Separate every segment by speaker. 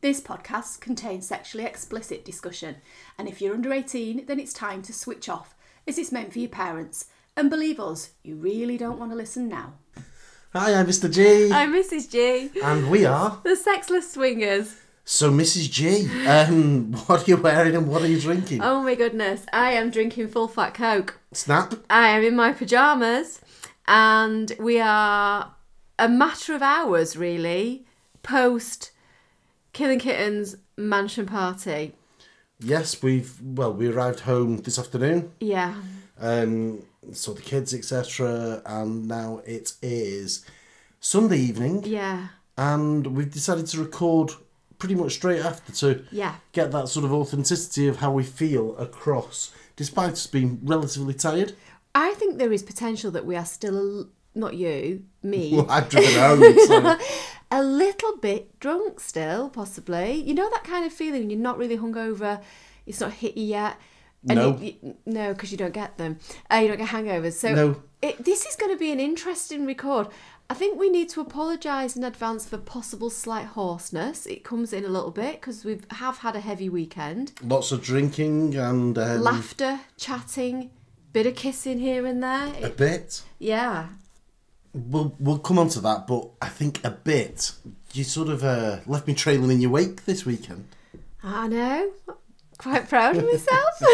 Speaker 1: This podcast contains sexually explicit discussion, and if you're under 18, then it's time to switch off, as it's meant for your parents. And believe us, you really don't want to listen now.
Speaker 2: Hi, I'm Mr. G.
Speaker 1: I'm Mrs. G.
Speaker 2: And we are
Speaker 1: The Sexless Swingers.
Speaker 2: So, Mrs. G, what are you wearing and what are you drinking?
Speaker 1: Oh my goodness, I am drinking full fat Coke.
Speaker 2: Snap.
Speaker 1: I am in my pyjamas, and we are a matter of hours, really, post Killing Kittens mansion party.
Speaker 2: Yes, we arrived home this afternoon.
Speaker 1: Yeah.
Speaker 2: Saw the kids, etc. And now it is Sunday evening.
Speaker 1: Yeah.
Speaker 2: And we've decided to record pretty much straight after to get that sort of authenticity of how we feel across, despite us being relatively tired.
Speaker 1: I think there is potential that we are still, not you, me.
Speaker 2: Well, I've driven home, so...
Speaker 1: A little bit drunk still, possibly. You know that kind of feeling when you're not really hungover, it's not hit you yet. And
Speaker 2: No.
Speaker 1: No, because you don't get them. You don't get hangovers. So
Speaker 2: No.
Speaker 1: This is going to be an interesting record. I think we need to apologise in advance for possible slight hoarseness. It comes in a little bit because we have had a heavy weekend.
Speaker 2: Lots of drinking and...
Speaker 1: Laughter, chatting, bit of kissing here and there.
Speaker 2: A bit.
Speaker 1: Yeah.
Speaker 2: We'll come on to that, but I think a bit. You sort of left me trailing in your wake this weekend.
Speaker 1: I know. Quite proud of myself.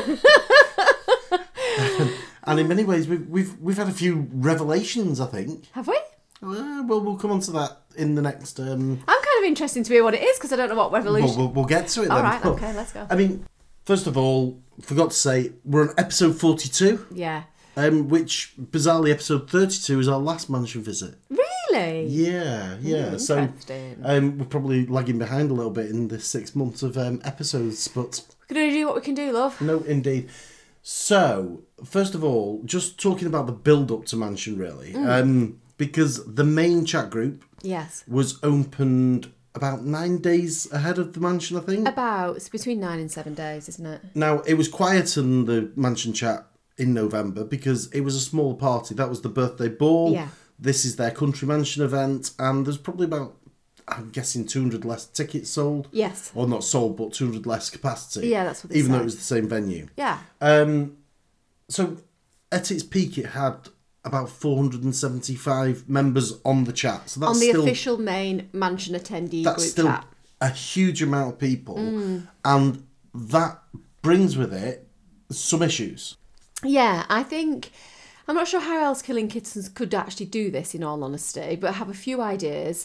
Speaker 2: And in many ways, we've had a few revelations, I think.
Speaker 1: Have we?
Speaker 2: Well, we'll come on to that in the next...
Speaker 1: I'm kind of interested to hear what it is because I don't know what revolution...
Speaker 2: We'll get to it then.
Speaker 1: All right, okay, let's go.
Speaker 2: I mean, first of all, forgot to say, we're on episode 42.
Speaker 1: Yeah.
Speaker 2: Which, bizarrely, episode 32 is our last mansion visit.
Speaker 1: Really?
Speaker 2: Yeah. So we're probably lagging behind a little bit in the 6 months of episodes, but...
Speaker 1: We're going to do what we can do, love.
Speaker 2: No, indeed. So, first of all, just talking about the build-up to mansion, really. Because the main chat group was opened about 9 days ahead of the mansion, I think.
Speaker 1: It's between 9 and 7 days, isn't it?
Speaker 2: Now, it was quieter than the mansion chat in November because it was a smaller party. That was the birthday ball.
Speaker 1: Yeah.
Speaker 2: This is their country mansion event, and there's probably about, I'm guessing, 200 less tickets sold.
Speaker 1: Yes.
Speaker 2: Or not sold, but 200 less capacity.
Speaker 1: Yeah, that's what they
Speaker 2: even
Speaker 1: said.
Speaker 2: though it was the same venue.
Speaker 1: Yeah.
Speaker 2: So, at its peak, it had about 475 members on the chat. So that's
Speaker 1: on the
Speaker 2: still,
Speaker 1: official main mansion attendee
Speaker 2: that's
Speaker 1: group
Speaker 2: still
Speaker 1: chat.
Speaker 2: a huge amount of people. And that brings with it some issues.
Speaker 1: Yeah, I'm not sure how else Killing Kittens could actually do this, in all honesty, but I have a few ideas.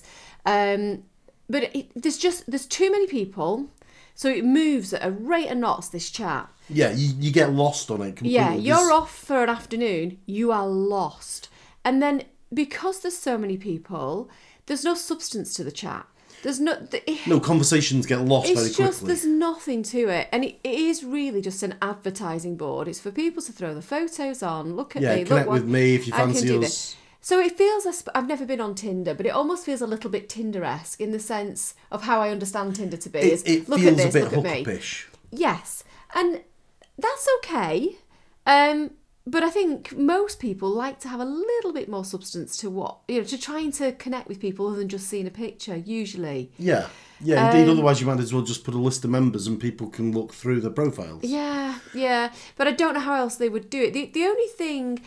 Speaker 1: But there's too many people, so it moves at a rate of knots, this chat.
Speaker 2: Yeah, you get lost on it completely.
Speaker 1: Yeah, you're off for an afternoon, you are lost. And then, because there's so many people, there's no substance to the chat. There's no
Speaker 2: conversations get lost very quickly.
Speaker 1: It's just, there's nothing to it. And it is really just an advertising board. It's for people to throw the photos on, look at me.
Speaker 2: Connect with me if you fancy us.
Speaker 1: So it feels, I've never been on Tinder, but it almost feels a little bit Tinder-esque in the sense of how I understand Tinder to be.
Speaker 2: It
Speaker 1: look
Speaker 2: feels
Speaker 1: at this,
Speaker 2: a bit
Speaker 1: look at me. Yes, and that's okay. But I think most people like to have a little bit more substance to to trying to connect with people other than just seeing a picture, usually.
Speaker 2: Yeah, indeed. Otherwise, you might as well just put a list of members and people can look through their profiles.
Speaker 1: Yeah. But I don't know how else they would do it. The only thing...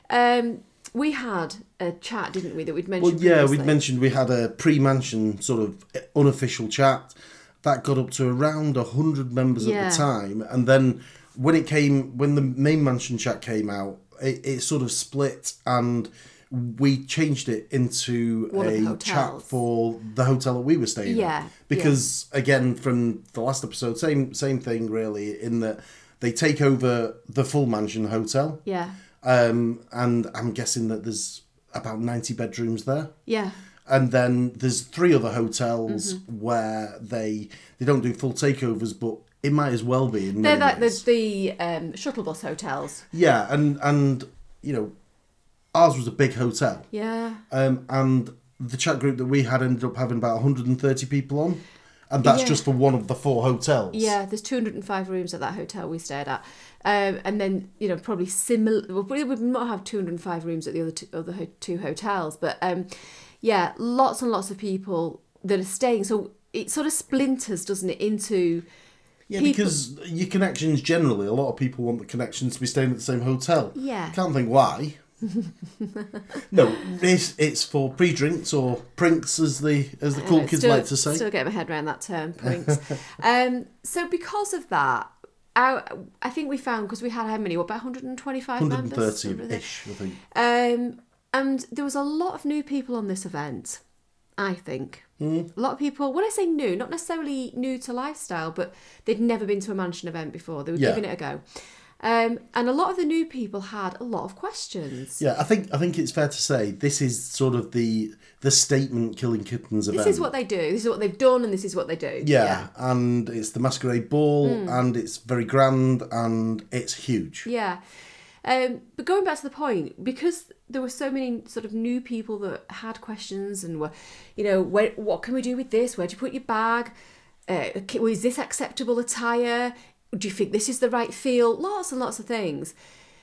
Speaker 1: we had a chat, didn't we, that we'd mentioned previously?
Speaker 2: We'd mentioned we had a pre-mansion sort of unofficial chat. That got up to around 100 members at the time. And then when the main mansion chat came out, it sort of split and we changed it into a chat for the hotel that we were staying at. Because, again, from the last episode, same thing, really, in that they take over the full mansion hotel.
Speaker 1: Yeah.
Speaker 2: And I'm guessing that there's about 90 bedrooms there.
Speaker 1: Yeah.
Speaker 2: And then there's 3 other hotels where they don't do full takeovers, but it might as well be.
Speaker 1: They're like the shuttle bus hotels.
Speaker 2: Yeah, and ours was a big hotel.
Speaker 1: Yeah.
Speaker 2: And the chat group that we had ended up having about 130 people on. And that's just for one of the 4 hotels.
Speaker 1: Yeah, there's 205 rooms at that hotel we stayed at. And then, probably similar... We would not have 205 rooms at the other two hotels. But, lots and lots of people that are staying. So it sort of splinters, doesn't it, into
Speaker 2: Yeah,
Speaker 1: people.
Speaker 2: because your connections generally, a lot of people want the connections to be staying at the same hotel.
Speaker 1: Yeah.
Speaker 2: Can't think why. No, it's for pre-drinks or prinks, as the cool kids like to say.
Speaker 1: Still getting my head around that term, prinks. So because of that, I think we found, because we had how many? What, about 125 members?
Speaker 2: 130-ish, I think.
Speaker 1: And there was a lot of new people on this event, I think. A lot of people, when I say new, not necessarily new to lifestyle, but they'd never been to a mansion event before. They were giving it a go. And a lot of the new people had a lot of questions.
Speaker 2: Yeah, I think it's fair to say this is sort of the statement Killing Kittens event.
Speaker 1: This is what they do. This is what they've done, and this is what they do.
Speaker 2: Yeah, and it's the Masquerade Ball, and it's very grand, and it's huge.
Speaker 1: Yeah. But going back to the point, because there were so many sort of new people that had questions and were, what can we do with this? Where do you put your bag? Is this acceptable attire? Do you think this is the right feel? Lots and lots of things.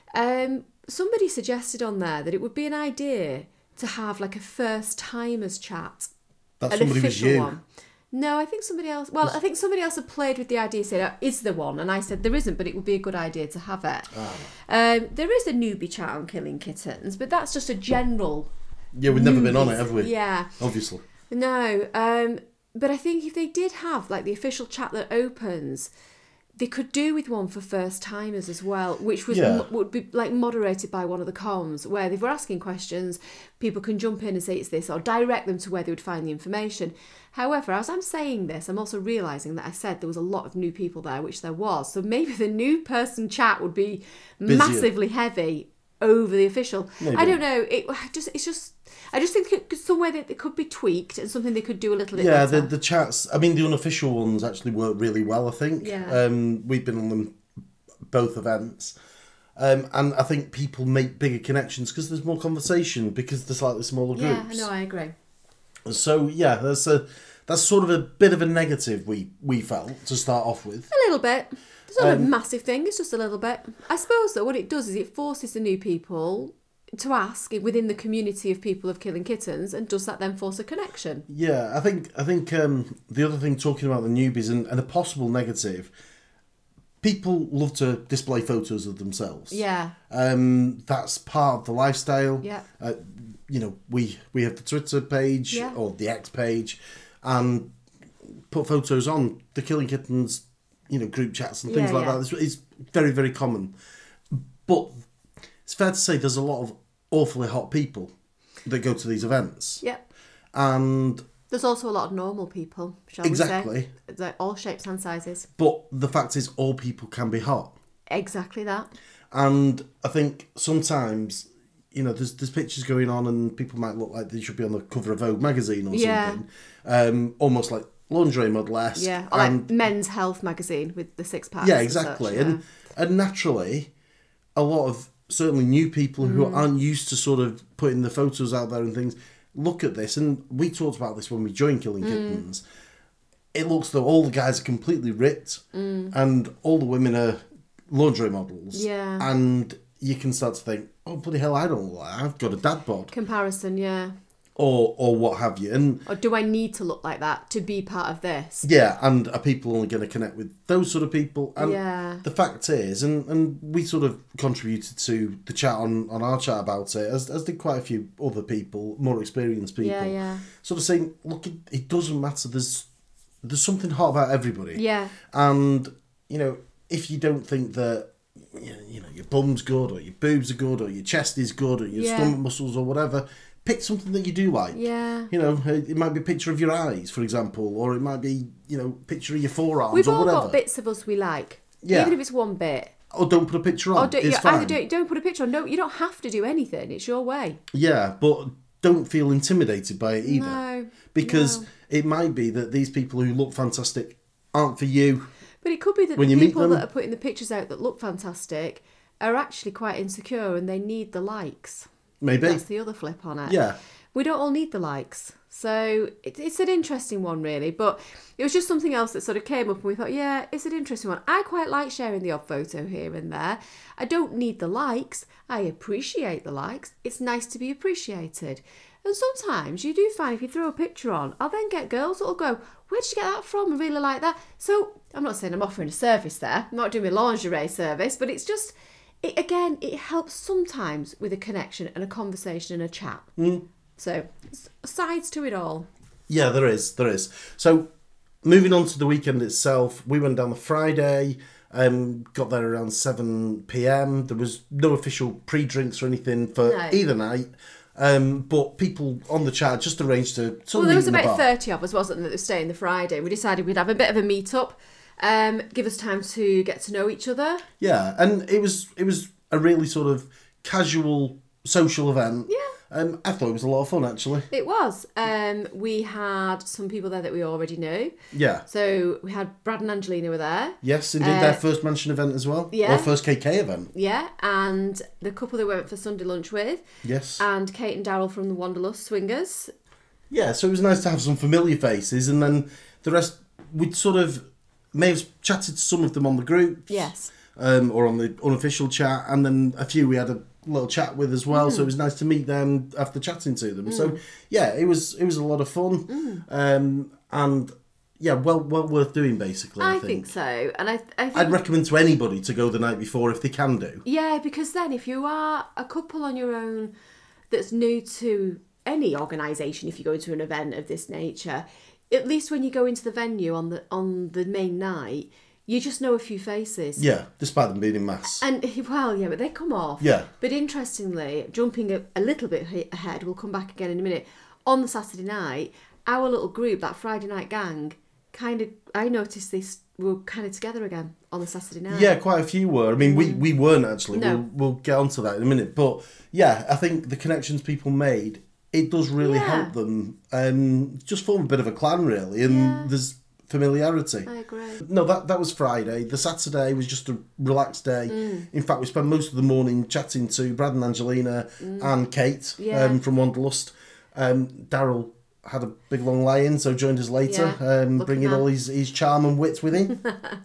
Speaker 1: Somebody suggested on there that it would be an idea to have like a first timers chat.
Speaker 2: That
Speaker 1: An
Speaker 2: somebody was
Speaker 1: official
Speaker 2: you.
Speaker 1: one. No, I think somebody else. Well, I think somebody else had played with the idea, said, "Is there one?" And I said, "There isn't, but it would be a good idea to have it." There is a newbie chat on Killing Kittens, but that's just a general.
Speaker 2: Yeah, we've never been on it, have we?
Speaker 1: Yeah.
Speaker 2: Obviously.
Speaker 1: No, but I think if they did have like the official chat that opens, they could do with one for first timers as well, which was would be like moderated by one of the comms, where if we're asking questions, people can jump in and say it's this, or direct them to where they would find the information. However, as I'm saying this, I'm also realising that I said there was a lot of new people there, which there was. So maybe the new person chat would be
Speaker 2: Busier.
Speaker 1: massively heavy over the official.
Speaker 2: Maybe.
Speaker 1: I don't know. I just think it's somewhere that it could be tweaked and something they could do a little bit
Speaker 2: Yeah,
Speaker 1: better.
Speaker 2: the chats, I mean, the unofficial ones actually work really well, I think.
Speaker 1: Yeah.
Speaker 2: We've been on them both events. And I think people make bigger connections because there's more conversation, because there's slightly smaller groups.
Speaker 1: Yeah, no, I agree.
Speaker 2: So, yeah, that's sort of a bit of a negative we felt to start off with.
Speaker 1: A little bit. It's not a massive thing, it's just a little bit. I suppose that what it does is it forces the new people to ask within the community of people of Killing Kittens, and does that then force a connection?
Speaker 2: Yeah, I think the other thing, talking about the newbies and a possible negative, people love to display photos of themselves.
Speaker 1: Yeah.
Speaker 2: That's part of the lifestyle.
Speaker 1: Yeah.
Speaker 2: We have the Twitter page or the X page, and put photos on the Killing Kittens, group chats and things like that. It's very, very common. But it's fair to say there's a lot of awfully hot people that go to these events.
Speaker 1: Yep.
Speaker 2: And
Speaker 1: There's also a lot of normal people, shall we
Speaker 2: exactly.
Speaker 1: say? It's like all shapes and sizes.
Speaker 2: But the fact is, all people can be hot.
Speaker 1: Exactly that.
Speaker 2: And I think sometimes, there's pictures going on and people might look like they should be on the cover of Vogue magazine or something. Almost like lingerie model-esque.
Speaker 1: Yeah, or like Men's Health magazine with the six-packs.
Speaker 2: Yeah, exactly. And naturally, a lot of certainly new people who aren't used to sort of putting the photos out there and things look at this, and we talked about this when we joined Killing Kittens. It looks though all the guys are completely ripped and all the women are lingerie models.
Speaker 1: Yeah.
Speaker 2: And you can start to think, oh, bloody hell, I don't look like that. I've got a dad bod.
Speaker 1: Comparison, yeah.
Speaker 2: Or what have you. And
Speaker 1: or do I need to look like that to be part of this?
Speaker 2: yeah, and are people only going to connect with those sort of people? And the fact is, and we sort of contributed to the chat on our chat about it, as did quite a few other people, more experienced people.
Speaker 1: Yeah.
Speaker 2: Sort of saying, look, it doesn't matter. There's something hot about everybody.
Speaker 1: Yeah.
Speaker 2: And, if you don't think that, your bum's good, or your boobs are good, or your chest is good, or your stomach muscles or whatever, pick something that you do like.
Speaker 1: Yeah.
Speaker 2: It might be a picture of your eyes, for example, or it might be, a picture of your forearms
Speaker 1: We've
Speaker 2: or
Speaker 1: all
Speaker 2: whatever.
Speaker 1: got bits of us we like.
Speaker 2: Yeah.
Speaker 1: Even if it's one bit.
Speaker 2: Or don't put a picture on. It's fine.
Speaker 1: Either don't put a picture on. No, you don't have to do anything. It's your way.
Speaker 2: Yeah, but don't feel intimidated by it either.
Speaker 1: No.
Speaker 2: Because it might be that these people who look fantastic aren't for you.
Speaker 1: But it could be that
Speaker 2: When
Speaker 1: the
Speaker 2: you meet
Speaker 1: people
Speaker 2: them-
Speaker 1: that are putting the pictures out that look fantastic are actually quite insecure and they need the likes.
Speaker 2: Maybe.
Speaker 1: That's the other flip on it.
Speaker 2: Yeah.
Speaker 1: we don't all need the likes. So it's an interesting one, really. But it was just something else that sort of came up and we thought, yeah, it's an interesting one. I quite like sharing the odd photo here and there. I don't need the likes. I appreciate the likes. It's nice to be appreciated. And sometimes you do find if you throw a picture on, I'll then get girls that'll go, where did you get that from? I really like that. So I'm not saying I'm offering a service there. I'm not doing a lingerie service, but it's just, it helps sometimes with a connection and a conversation and a chat. So, sides to it all.
Speaker 2: Yeah, there is. So, moving on to the weekend itself, we went down the Friday, got there around 7 p.m. There was no official pre-drinks or anything for either night. But people on the chat just arranged to sort of
Speaker 1: there was
Speaker 2: meet in the
Speaker 1: about
Speaker 2: bar.
Speaker 1: 30 of us, wasn't there, that were staying the Friday. We decided we'd have a bit of a meet-up, give us time to get to know each other.
Speaker 2: Yeah, and it was a really sort of casual social event.
Speaker 1: Yeah.
Speaker 2: I thought it was a lot of fun, actually.
Speaker 1: It was. We had some people there that we already knew.
Speaker 2: Yeah.
Speaker 1: So we had Brad and Angelina were there.
Speaker 2: Yes, indeed. Their first mansion event as well.
Speaker 1: Yeah.
Speaker 2: Or first KK event.
Speaker 1: Yeah, and the couple that we went for Sunday lunch with.
Speaker 2: Yes.
Speaker 1: And Kate and Daryl from the Wanderlust Swingers.
Speaker 2: Yeah, so it was nice to have some familiar faces, and then the rest, we'd sort of may have chatted to some of them on the group.
Speaker 1: Yes.
Speaker 2: Or on the unofficial chat, and then a few we had a little chat with as well, so it was nice to meet them after chatting to them. So yeah, it was a lot of fun, and yeah, well worth doing, basically. I
Speaker 1: think so, and I think
Speaker 2: I'd recommend to anybody to go the night before if they can do.
Speaker 1: Yeah, because then if you are a couple on your own that's new to any organisation, if you go to an event of this nature, at least when you go into the venue on the main night, you just know a few faces.
Speaker 2: Yeah, despite them being in mass.
Speaker 1: And, well, yeah, but they come off.
Speaker 2: Yeah.
Speaker 1: But interestingly, jumping a little bit ahead, we'll come back again in a minute, on the Saturday night, our little group, that Friday night gang, I noticed they were kind of together again on the Saturday night.
Speaker 2: Yeah, quite a few were. I mean, we weren't actually.
Speaker 1: No.
Speaker 2: We'll get onto that in a minute. But, yeah, I think the connections people made, it does really help them just form a bit of a clan, really. And there's familiarity.
Speaker 1: I agree.
Speaker 2: No, that was Friday. The Saturday was just a relaxed day. In fact, we spent most of the morning chatting to Brad and Angelina and Kate from Wanderlust. Daryl had a big long lie-in, so joined us later, bringing all his charm and wit with him.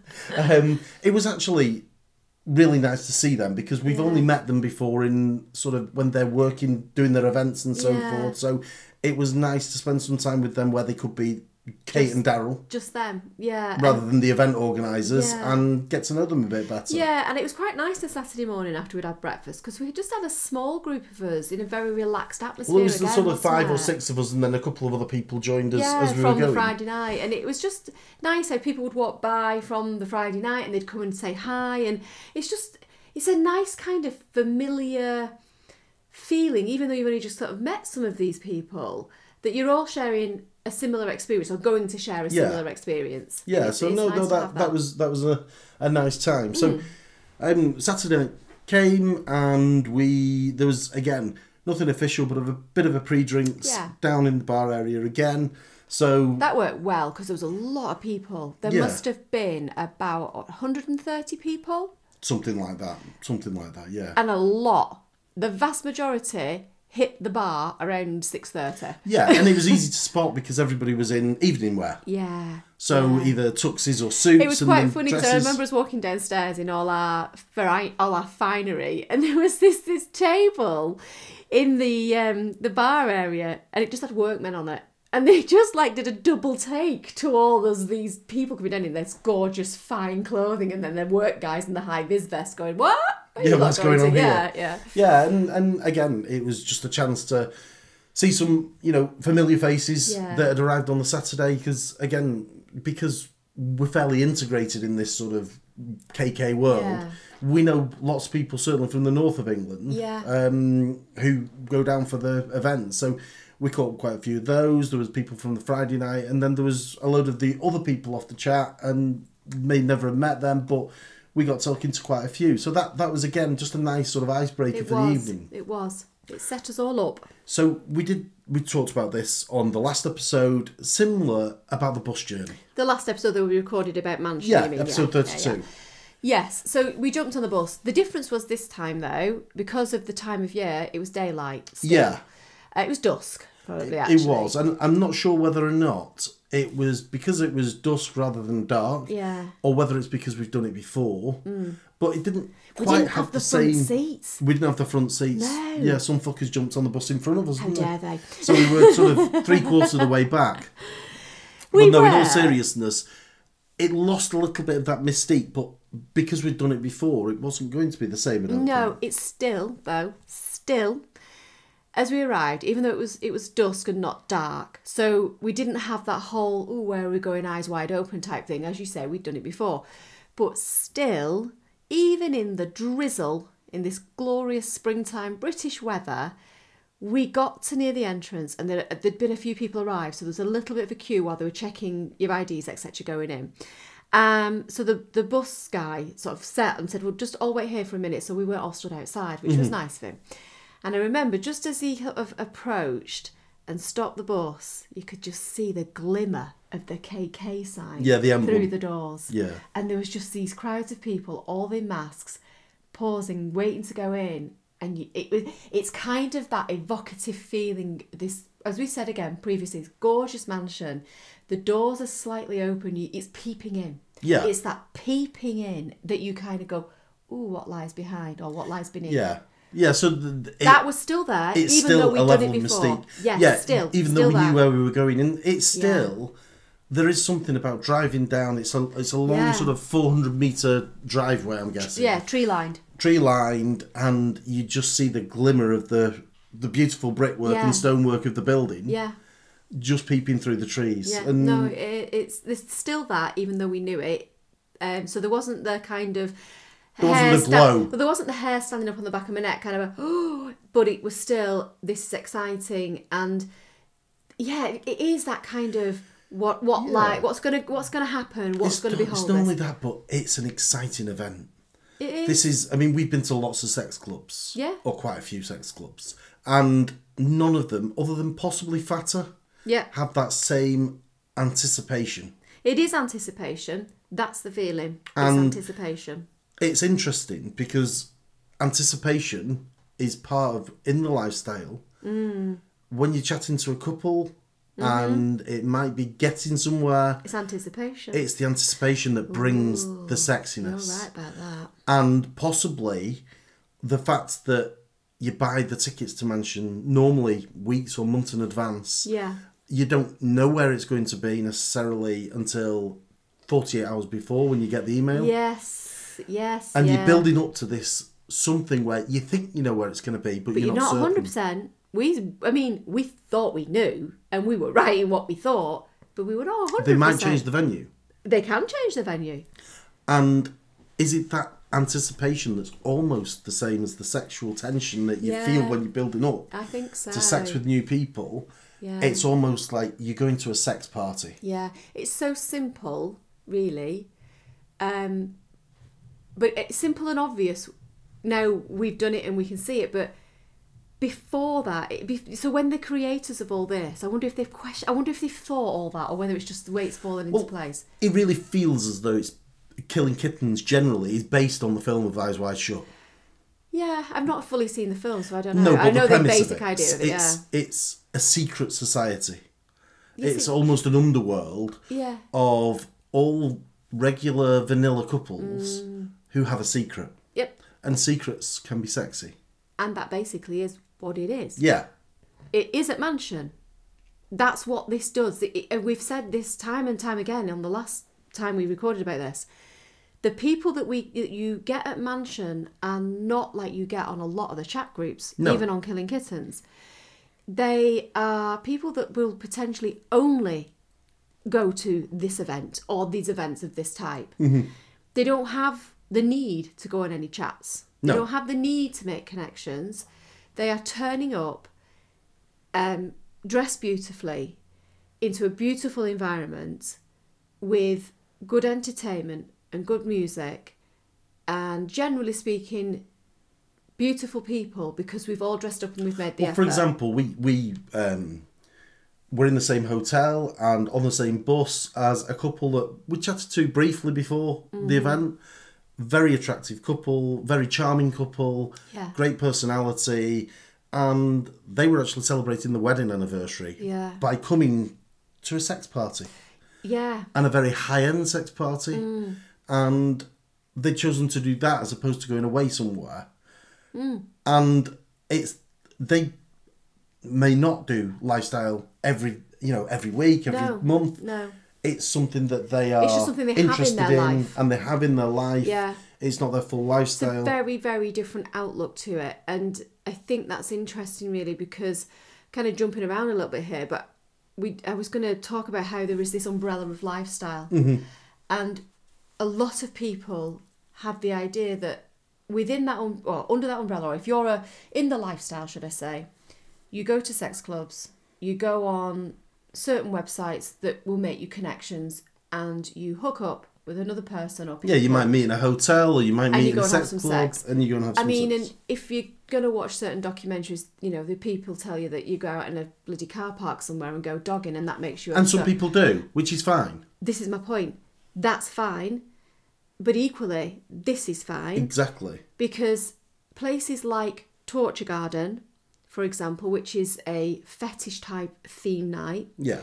Speaker 2: It was actually really nice to see them, because we've only met them before in sort of when they're working, doing their events and so forth. So it was nice to spend some time with them where they could be Kate and Daryl.
Speaker 1: Just them, yeah.
Speaker 2: Rather than the event organisers, and get to know them a bit better.
Speaker 1: Yeah, and it was quite nice the Saturday morning after we'd had breakfast, because we just had a small group of us in a very relaxed atmosphere.
Speaker 2: Well, it was the sort of 5 or 6 of us, and then a couple of other people joined us as we were going.
Speaker 1: from the Friday night, and it was just nice how people would walk by from the Friday night and they'd come and say hi, and it's a nice kind of familiar feeling, even though you've only just sort of met some of these people, that you're all sharing a similar experience, or going to share a similar experience.
Speaker 2: Yeah, so nice that was a nice time. So Saturday night came, and there was again nothing official, but a bit of a pre-drinks down in the bar area again. So
Speaker 1: that worked well, because there was a lot of people. There must have been about 130 people.
Speaker 2: Something like that, yeah.
Speaker 1: And the vast majority hit the bar around 6:30.
Speaker 2: Yeah, and it was easy to spot because everybody was in evening wear.
Speaker 1: Yeah.
Speaker 2: So either tuxes or suits.
Speaker 1: It was quite funny, because I remember us walking downstairs in all our finery, and there was this table in the bar area, and it just had workmen on it. And they just did a double take to all these people coming down in this gorgeous fine clothing, and then their work guys in the high vis vest going, what?
Speaker 2: What's going on here?
Speaker 1: Yeah,
Speaker 2: and again, it was just a chance to see some, familiar faces that had arrived on the Saturday, because we're fairly integrated in this sort of KK world. Yeah. We know lots of people, certainly from the north of England, who go down for the events. So we caught quite a few of those. There was people from the Friday night, and then there was a load of the other people off the chat, and may never have met them, but we got talking to quite a few. So that was, again, just a nice sort of icebreaker for the evening.
Speaker 1: It was. It set us all up. So
Speaker 2: we talked about this on the last episode, similar about the bus journey.
Speaker 1: The last episode that we recorded about Manchester.
Speaker 2: Yeah, episode 32. Yeah.
Speaker 1: Yes, so we jumped on the bus. The difference was this time, though, because of the time of year, it was daylight still.
Speaker 2: Yeah.
Speaker 1: It was dusk. probably,
Speaker 2: It
Speaker 1: actually.
Speaker 2: was, and I'm not sure whether or not it was because it was dusk rather than dark,
Speaker 1: Yeah.
Speaker 2: or whether it's because we've done it before. But it didn't
Speaker 1: We
Speaker 2: quite
Speaker 1: didn't
Speaker 2: have
Speaker 1: have
Speaker 2: the
Speaker 1: the front
Speaker 2: same.
Speaker 1: seats.
Speaker 2: We didn't have the front seats.
Speaker 1: No.
Speaker 2: Yeah, some fuckers jumped on the bus in front of us.
Speaker 1: How
Speaker 2: didn't
Speaker 1: dare they?
Speaker 2: So we were sort of 3/4 of the way back.
Speaker 1: We
Speaker 2: But no, in all
Speaker 1: were.
Speaker 2: seriousness, it lost a little bit of that mystique. But because we'd done it before, it wasn't going to be the same. I don't
Speaker 1: No,
Speaker 2: think.
Speaker 1: it's still, though, as we arrived, even though it was dusk and not dark, so we didn't have that whole, oh, where are we going, eyes wide open type thing. As you say, we'd done it before. But still, even in the drizzle, in this glorious springtime British weather, we got to near the entrance and there'd been a few people arrive, so there was a little bit of a queue while they were checking your IDs, etc., going in. So the bus guy sort of sat and said, well, just all wait here for a minute, so we weren't all stood outside, which was nice of him. And I remember just as he sort of approached and stopped the bus, you could just see the glimmer of the KK sign
Speaker 2: Yeah, the emblem.
Speaker 1: through the doors.
Speaker 2: Yeah.
Speaker 1: And there was just these crowds of people, all in masks, pausing, waiting to go in. And it's kind of that evocative feeling, this, as we said again previously, this gorgeous mansion. The doors are slightly open, it's peeping in.
Speaker 2: Yeah.
Speaker 1: It's that peeping in that you kind of go, ooh, what lies behind or what lies beneath.
Speaker 2: Yeah. Yeah, so
Speaker 1: That was still there,
Speaker 2: it's
Speaker 1: even
Speaker 2: still
Speaker 1: though
Speaker 2: a
Speaker 1: we'd done
Speaker 2: level
Speaker 1: it
Speaker 2: of
Speaker 1: before.
Speaker 2: mystique.
Speaker 1: Yes,
Speaker 2: Yeah,
Speaker 1: still.
Speaker 2: even
Speaker 1: still
Speaker 2: though we
Speaker 1: there.
Speaker 2: knew where we were going in, it's still there is something about driving down. It's a long
Speaker 1: Yeah.
Speaker 2: sort of 400-meter driveway, I'm guessing.
Speaker 1: Yeah, tree lined.
Speaker 2: Tree lined, and you just see the glimmer of the beautiful brickwork
Speaker 1: Yeah.
Speaker 2: and stonework of the building.
Speaker 1: Yeah.
Speaker 2: Just peeping through the trees.
Speaker 1: Yeah,
Speaker 2: And
Speaker 1: no, it's there's still that, even though we knew it. So there wasn't the kind of
Speaker 2: There wasn't
Speaker 1: hair
Speaker 2: the glow.
Speaker 1: there wasn't the hair standing up on the back of my neck, kind of a, oh, but it was still, this is exciting, and yeah, it is that kind of what's gonna happen, what's gonna be
Speaker 2: It's not only that, but it's an exciting event.
Speaker 1: It is.
Speaker 2: This is, I mean, we've been to lots of sex clubs.
Speaker 1: Yeah.
Speaker 2: Or quite a few sex clubs. And none of them, other than possibly Fata,
Speaker 1: Yeah.
Speaker 2: have that same anticipation.
Speaker 1: It is anticipation. That's the feeling. It's
Speaker 2: And-
Speaker 1: anticipation.
Speaker 2: It's interesting because anticipation is part of, in the lifestyle, when you're chatting to a couple and it might be getting somewhere,
Speaker 1: It's anticipation.
Speaker 2: it's the anticipation that brings the
Speaker 1: You're
Speaker 2: sexiness.
Speaker 1: right about that.
Speaker 2: And possibly the fact that you buy the tickets to Mansion normally weeks or months in advance.
Speaker 1: Yeah.
Speaker 2: You don't know where it's going to be necessarily until 48 hours before when you get the email.
Speaker 1: Yes.
Speaker 2: And
Speaker 1: yeah.
Speaker 2: you're building up to this something where you think you know where it's going to be, but
Speaker 1: But
Speaker 2: you're not certain.
Speaker 1: 100%. We thought we knew, and we were right in what we thought, but we were not 100%.
Speaker 2: They might change the venue.
Speaker 1: They can change the venue.
Speaker 2: And is it that anticipation that's almost the same as the sexual tension that you
Speaker 1: Yeah.
Speaker 2: feel when you're building up
Speaker 1: I think so.
Speaker 2: to sex with new people?
Speaker 1: Yeah.
Speaker 2: It's almost like you're going to a sex party.
Speaker 1: Yeah, it's so simple, really. But it's simple and obvious. Now we've done it and we can see it, but before that, so when the creators of all this, I wonder if they've thought all that, or whether it's just the way it's fallen into place.
Speaker 2: It really feels as though it's Killing Kittens generally is based on the film of Eyes Wide Shut.
Speaker 1: Yeah, I've not fully seen the film, so I don't know.
Speaker 2: No, but
Speaker 1: I know
Speaker 2: the
Speaker 1: the
Speaker 2: premise
Speaker 1: basic
Speaker 2: of it,
Speaker 1: idea of it. Yeah.
Speaker 2: it's a secret society.
Speaker 1: Yes,
Speaker 2: It's almost an underworld
Speaker 1: Yeah.
Speaker 2: of all regular vanilla couples who have a secret.
Speaker 1: Yep.
Speaker 2: And secrets can be sexy.
Speaker 1: And that basically is what it is.
Speaker 2: Yeah.
Speaker 1: It is at Mansion. That's what this does. We've said this time and time again on the last time we recorded about this. The people that you get at Mansion are not like you get on a lot of the chat groups,
Speaker 2: No.
Speaker 1: even on Killing Kittens. They are people that will potentially only go to this event or these events of this type.
Speaker 2: Mm-hmm.
Speaker 1: They don't have the need to go on any chats. They
Speaker 2: No.
Speaker 1: don't have the need to make connections. They are turning up, dressed beautifully, into a beautiful environment with good entertainment and good music, and generally speaking, beautiful people, because we've all dressed up and we've made the
Speaker 2: Well,
Speaker 1: effort.
Speaker 2: for example, we were in the same hotel and on the same bus as a couple that we chatted to briefly before the event. Very attractive couple, very charming couple,
Speaker 1: Yeah.
Speaker 2: great personality, and they were actually celebrating the wedding anniversary by coming to a sex party.
Speaker 1: Yeah.
Speaker 2: And a very high-end sex party. And they'd chosen to do that as opposed to going away somewhere. And they may not do lifestyle every week, every month.
Speaker 1: No.
Speaker 2: It's something that they are
Speaker 1: just something they
Speaker 2: interested
Speaker 1: have in their
Speaker 2: in
Speaker 1: life.
Speaker 2: and they have in their life.
Speaker 1: Yeah.
Speaker 2: It's not their full lifestyle.
Speaker 1: It's a very, very different outlook to it. And I think that's interesting, really, because kind of jumping around a little bit here, but I was going to talk about how there is this umbrella of lifestyle. And a lot of people have the idea that within that, or under that umbrella, or if you're in the lifestyle, should I say, you go to sex clubs, you go on certain websites that will make you connections, and you hook up with another person or people.
Speaker 2: Yeah, you might meet in a hotel, or you might meet in a sex club, and you go and have some sex.
Speaker 1: And if you're going to watch certain documentaries, the people tell you that you go out in a bloody car park somewhere and go dogging, and that makes you...
Speaker 2: And some people do, which is fine.
Speaker 1: This is my point. That's fine. But equally, this is fine.
Speaker 2: Exactly.
Speaker 1: Because places like Torture Garden, for example, which is a fetish type theme night.
Speaker 2: Yeah.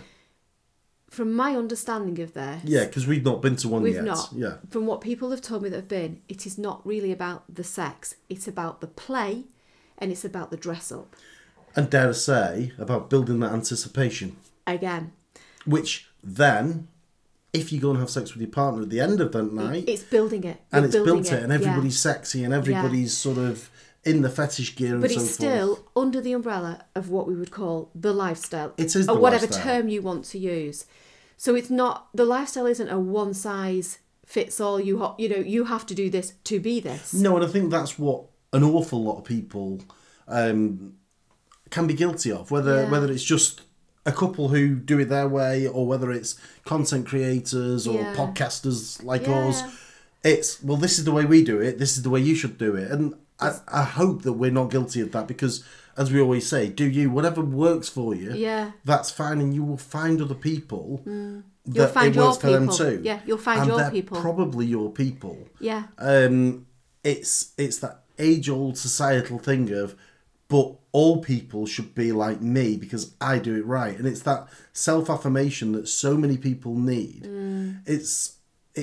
Speaker 1: From my understanding of this...
Speaker 2: Yeah, because we've not been to one yet.
Speaker 1: We've not.
Speaker 2: Yeah.
Speaker 1: From what people have told me that have been, it is not really about the sex. It's about the play, and it's about the dress up.
Speaker 2: And dare I say, about building that anticipation.
Speaker 1: Again.
Speaker 2: Which then, if you go and have sex with your partner at the end of that night...
Speaker 1: It's building it.
Speaker 2: And it's built it, and everybody's sexy, and everybody's sort of in the fetish gear and so forth.
Speaker 1: But it's still under the umbrella of what we would call the lifestyle.
Speaker 2: It is the
Speaker 1: or whatever
Speaker 2: lifestyle.
Speaker 1: term you want to use. So it's not... The lifestyle isn't a one-size-fits-all. You have to do this to be this.
Speaker 2: No, and I think that's what an awful lot of people can be guilty of. Whether it's just a couple who do it their way, or whether it's content creators or podcasters like us. It's, well, this is the way we do it. This is the way you should do it. And I hope that we're not guilty of that, because, as we always say, do you, whatever works for you, that's fine, and you will find other people that it works for them too.
Speaker 1: Yeah, you'll find your people.
Speaker 2: Probably your people.
Speaker 1: Yeah.
Speaker 2: It's that age-old societal thing of, but all people should be like me because I do it right. And it's that self-affirmation that so many people need. It's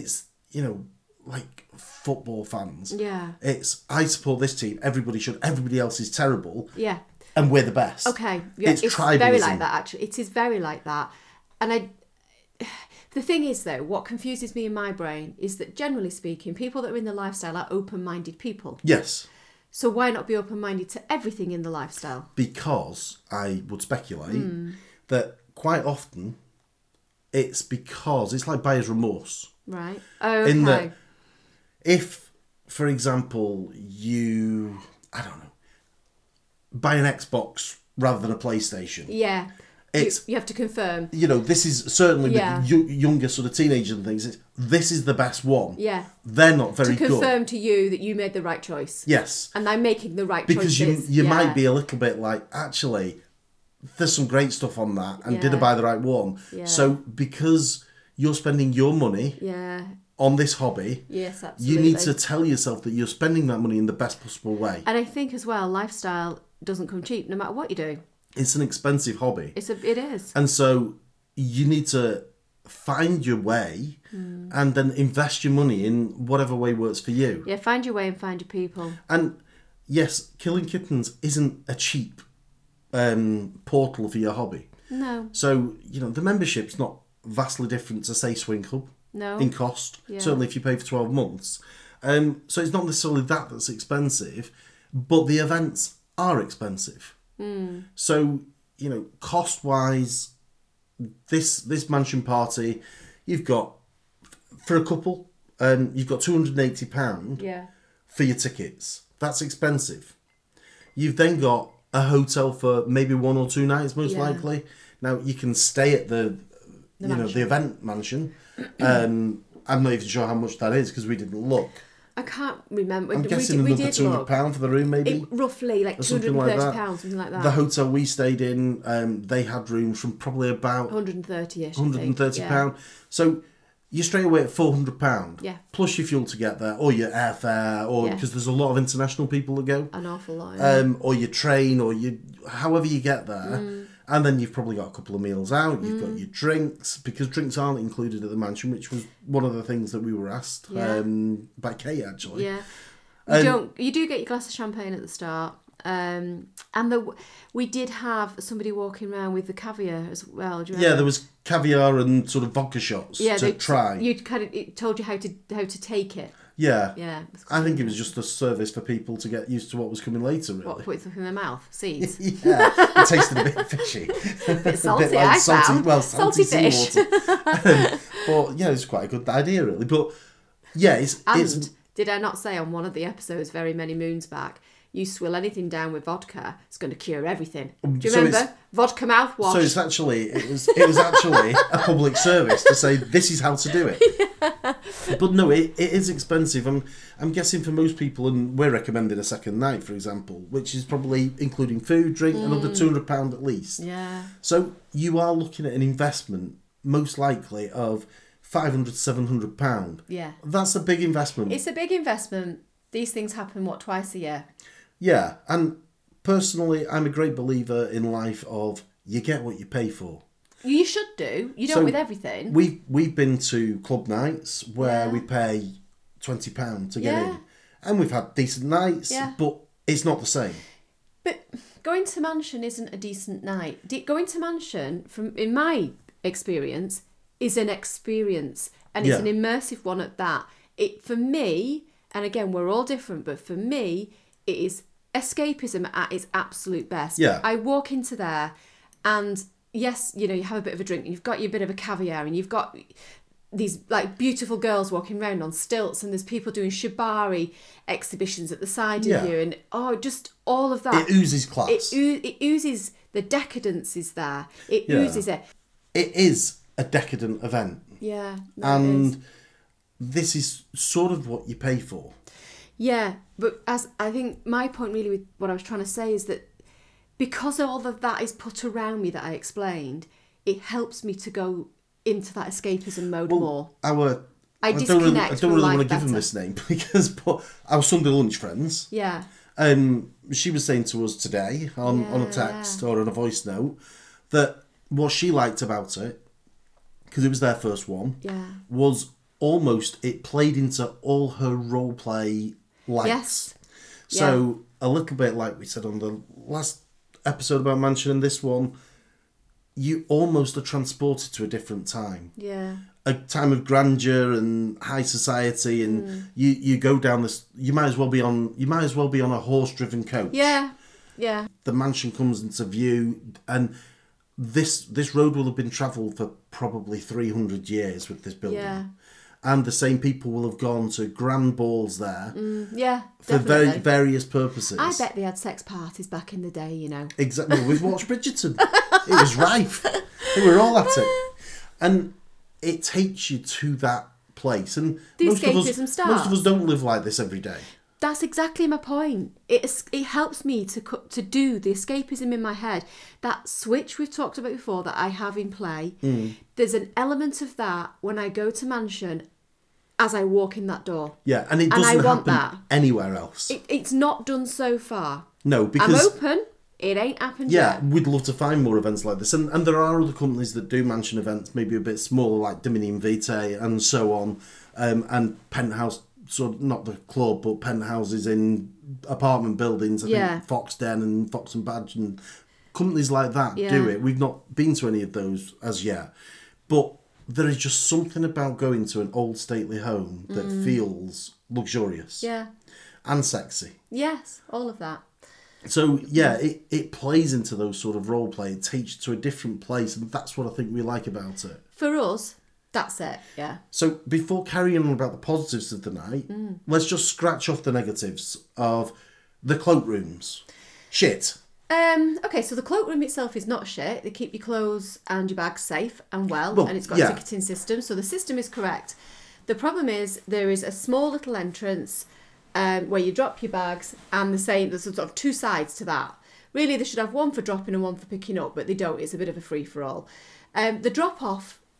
Speaker 2: like football fans.
Speaker 1: Yeah.
Speaker 2: It's, I support this team, everybody should, everybody else is terrible.
Speaker 1: Yeah.
Speaker 2: And we're the best.
Speaker 1: Okay. Yeah, it's
Speaker 2: tribalism.
Speaker 1: Very like that, actually. It is very like that. And the thing is, though, what confuses me in my brain is that, generally speaking, people that are in the lifestyle are open-minded people.
Speaker 2: Yes.
Speaker 1: So why not be open-minded to everything in the lifestyle?
Speaker 2: Because I would speculate that quite often it's because it's like buyer's remorse.
Speaker 1: Right. Oh, okay.
Speaker 2: In that, if, for example, you, I don't know, buy an Xbox rather than a PlayStation.
Speaker 1: Yeah.
Speaker 2: It's,
Speaker 1: you have to confirm.
Speaker 2: This is certainly with younger sort of teenagers and things. This is the best one.
Speaker 1: Yeah.
Speaker 2: They're not very good.
Speaker 1: To confirm to you that you made the right choice.
Speaker 2: Yes.
Speaker 1: And I'm making the right
Speaker 2: because
Speaker 1: choices.
Speaker 2: Because you might be a little bit like, actually, there's some great stuff on that, and did I buy the right one?
Speaker 1: Yeah.
Speaker 2: So because you're spending your money on this hobby,
Speaker 1: yes, absolutely,
Speaker 2: you need to tell yourself that you're spending that money in the best possible way.
Speaker 1: And I think as well, lifestyle doesn't come cheap, no matter what you do.
Speaker 2: It's an expensive hobby.
Speaker 1: It is.
Speaker 2: And so you need to find your way and then invest your money in whatever way works for you.
Speaker 1: Yeah, find your way and find your people.
Speaker 2: And yes, Killing Kittens isn't a cheap portal for your hobby.
Speaker 1: No.
Speaker 2: So, the membership's not vastly different to, say, Swing Club in cost, certainly if you pay for 12 months. So it's not necessarily that's expensive, but the events are expensive. So, cost-wise, this mansion party, you've got, for a couple, you've got £280 for your tickets. That's expensive. You've then got a hotel for maybe 1 or 2 nights, most likely. Now, you can stay at the event mansion. I'm not even sure how much that is because we didn't look.
Speaker 1: I can't remember.
Speaker 2: I'm guessing another £200 for the room, maybe.
Speaker 1: Roughly, like £230, something like that.
Speaker 2: The hotel we stayed in, they had rooms from probably about
Speaker 1: £130-ish.
Speaker 2: £130. So you're straight away at £400.
Speaker 1: Yeah.
Speaker 2: Plus your fuel to get there, or your airfare, or because there's a lot of international people that go.
Speaker 1: An awful lot. Yeah.
Speaker 2: Or your train, or however you get there. And then you've probably got a couple of meals out. You've got your drinks, because drinks aren't included at the mansion, which was one of the things that we were asked by Kate, actually.
Speaker 1: Yeah. You do get your glass of champagne at the start. We did have somebody walking around with the caviar as well. Do you remember?
Speaker 2: Yeah, there was caviar and sort of vodka shots to try.
Speaker 1: It told you how to take it.
Speaker 2: Yeah.
Speaker 1: Yeah.
Speaker 2: I think it was just a service for people to get used to what was coming later, really.
Speaker 1: What, put something in their mouth? Seeds?
Speaker 2: Yeah, it tasted a bit fishy.
Speaker 1: A bit salty,
Speaker 2: a bit like salty
Speaker 1: fish.
Speaker 2: seawater. But yeah, it's quite a good idea, really. But yeah, it's...
Speaker 1: Did I not say on one of the episodes very many moons back, you swill anything down with vodka, it's going to cure everything. Do you remember? Vodka mouthwash.
Speaker 2: So it was actually a public service to say this is how to do it. Yeah. But no, it is expensive. I'm guessing for most people, and we're recommending a second night, for example, which is probably including food, drink, another £200 at least.
Speaker 1: Yeah.
Speaker 2: So you are looking at an investment, most likely, of £500 to £700.
Speaker 1: Yeah.
Speaker 2: That's a big investment.
Speaker 1: It's a big investment. These things happen, twice a year?
Speaker 2: Yeah, and personally, I'm a great believer in life of you get what you pay for.
Speaker 1: You should do. You don't with everything.
Speaker 2: We've been to club nights where we pay £20 to get in. And we've had decent nights, but it's not the same.
Speaker 1: But going to mansion isn't a decent night. Going to mansion, in my experience, is an experience. And it's an immersive one at that. For me, and again, we're all different, but for me, it is escapism at its absolute best.
Speaker 2: Yeah.
Speaker 1: I walk into there and yes, you have a bit of a drink and you've got your bit of a caviar and you've got these like beautiful girls walking around on stilts and there's people doing shibari exhibitions at the side of you and just all of that.
Speaker 2: It oozes class.
Speaker 1: It oozes, the decadence is there. It oozes it.
Speaker 2: It is a decadent event.
Speaker 1: Yeah.
Speaker 2: And this is sort of what you pay for.
Speaker 1: Yeah, but as I think my point really with what I was trying to say is that because all of that is put around me that I explained, it helps me to go into that escapism mode more.
Speaker 2: I don't really want to give him this name but our Sunday lunch friends.
Speaker 1: Yeah.
Speaker 2: She was saying to us today on a text or on a voice note that what she liked about it, because it was their first one, was almost it played into all her role play likes.
Speaker 1: Yes.
Speaker 2: So a little bit like we said on the last episode about Mansion and this one, you almost are transported to a different time.
Speaker 1: Yeah.
Speaker 2: A time of grandeur and high society, and you go down this. You might as well be on a horse-driven coach.
Speaker 1: Yeah. Yeah.
Speaker 2: The mansion comes into view, and this road will have been travelled for probably 300 years with this building.
Speaker 1: Yeah.
Speaker 2: And the same people will have gone to grand balls there.
Speaker 1: Yeah,
Speaker 2: for
Speaker 1: definitely.
Speaker 2: various purposes.
Speaker 1: I bet they had sex parties back in the day,
Speaker 2: Exactly. We've watched Bridgerton. It was rife. They were all at it. And it takes you to that place. And most of us don't live like this every day.
Speaker 1: That's exactly my point. It helps me to do the escapism in my head. That switch we've talked about before that I have in play, there's an element of that when I go to mansion as I walk in that door.
Speaker 2: Yeah, and it doesn't happen anywhere else.
Speaker 1: It's not done so far.
Speaker 2: No, because...
Speaker 1: I'm open. It ain't happened yet.
Speaker 2: Yeah, we'd love to find more events like this. And there are other companies that do mansion events, maybe a bit smaller, like Dominion Vitae and so on, and Penthouse... So not the club, but penthouses in apartment buildings. I think Foxden and Fox and Badge and companies like that do it. We've not been to any of those as yet. But there is just something about going to an old stately home that feels luxurious.
Speaker 1: Yeah.
Speaker 2: And sexy.
Speaker 1: Yes, all of that.
Speaker 2: So, it plays into those sort of role play. It takes you to a different place, and that's what I think we like about it.
Speaker 1: For us... That's it, yeah.
Speaker 2: So before carrying on about the positives of the night, let's just scratch off the negatives of the cloakrooms. Shit.
Speaker 1: Okay, so the cloakroom itself is not shit. They keep your clothes and your bags safe and well and it's got a ticketing system, so the system is correct. The problem is there is a small little entrance where you drop your bags, and there's sort of two sides to that. Really, they should have one for dropping and one for picking up, but they don't. It's a bit of a free-for-all. The drop-off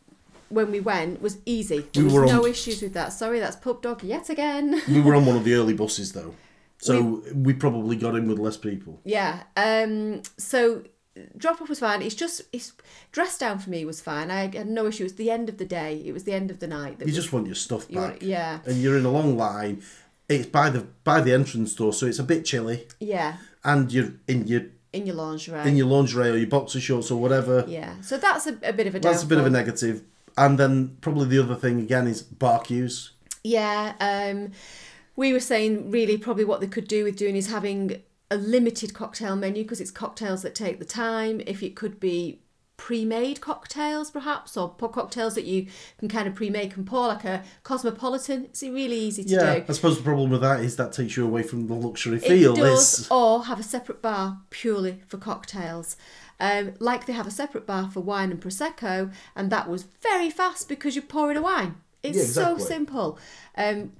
Speaker 1: when we went was easy. There was no issues with that. Sorry, that's pub dog yet again.
Speaker 2: We were on one of the early buses though, so we probably got in with less people.
Speaker 1: Yeah. So drop off was fine. It's dress down for me was fine. I had no issue. It was the end of the day. It was the end of the night.
Speaker 2: You just want your stuff back.
Speaker 1: Yeah.
Speaker 2: And you're in a long line. It's by the entrance door, so it's a bit chilly.
Speaker 1: Yeah.
Speaker 2: And you're in your
Speaker 1: lingerie.
Speaker 2: In your lingerie or your boxer shorts or whatever.
Speaker 1: Yeah. So that's a bit of a
Speaker 2: That's a bit of a negative. And then probably the other thing again is bar queues.
Speaker 1: Yeah. We were saying really probably what they could do with doing is having a limited cocktail menu, because it's cocktails that take the time. If it could be pre-made cocktails perhaps, or cocktails that you can kind of pre-make and pour, like a cosmopolitan. It's really easy to do.
Speaker 2: I suppose the problem with that is that takes you away from the luxury feel.
Speaker 1: It does. Or have a separate bar purely for cocktails. Like they have a separate bar for wine and Prosecco, and that was very fast because you're pouring a wine. It's so simple. I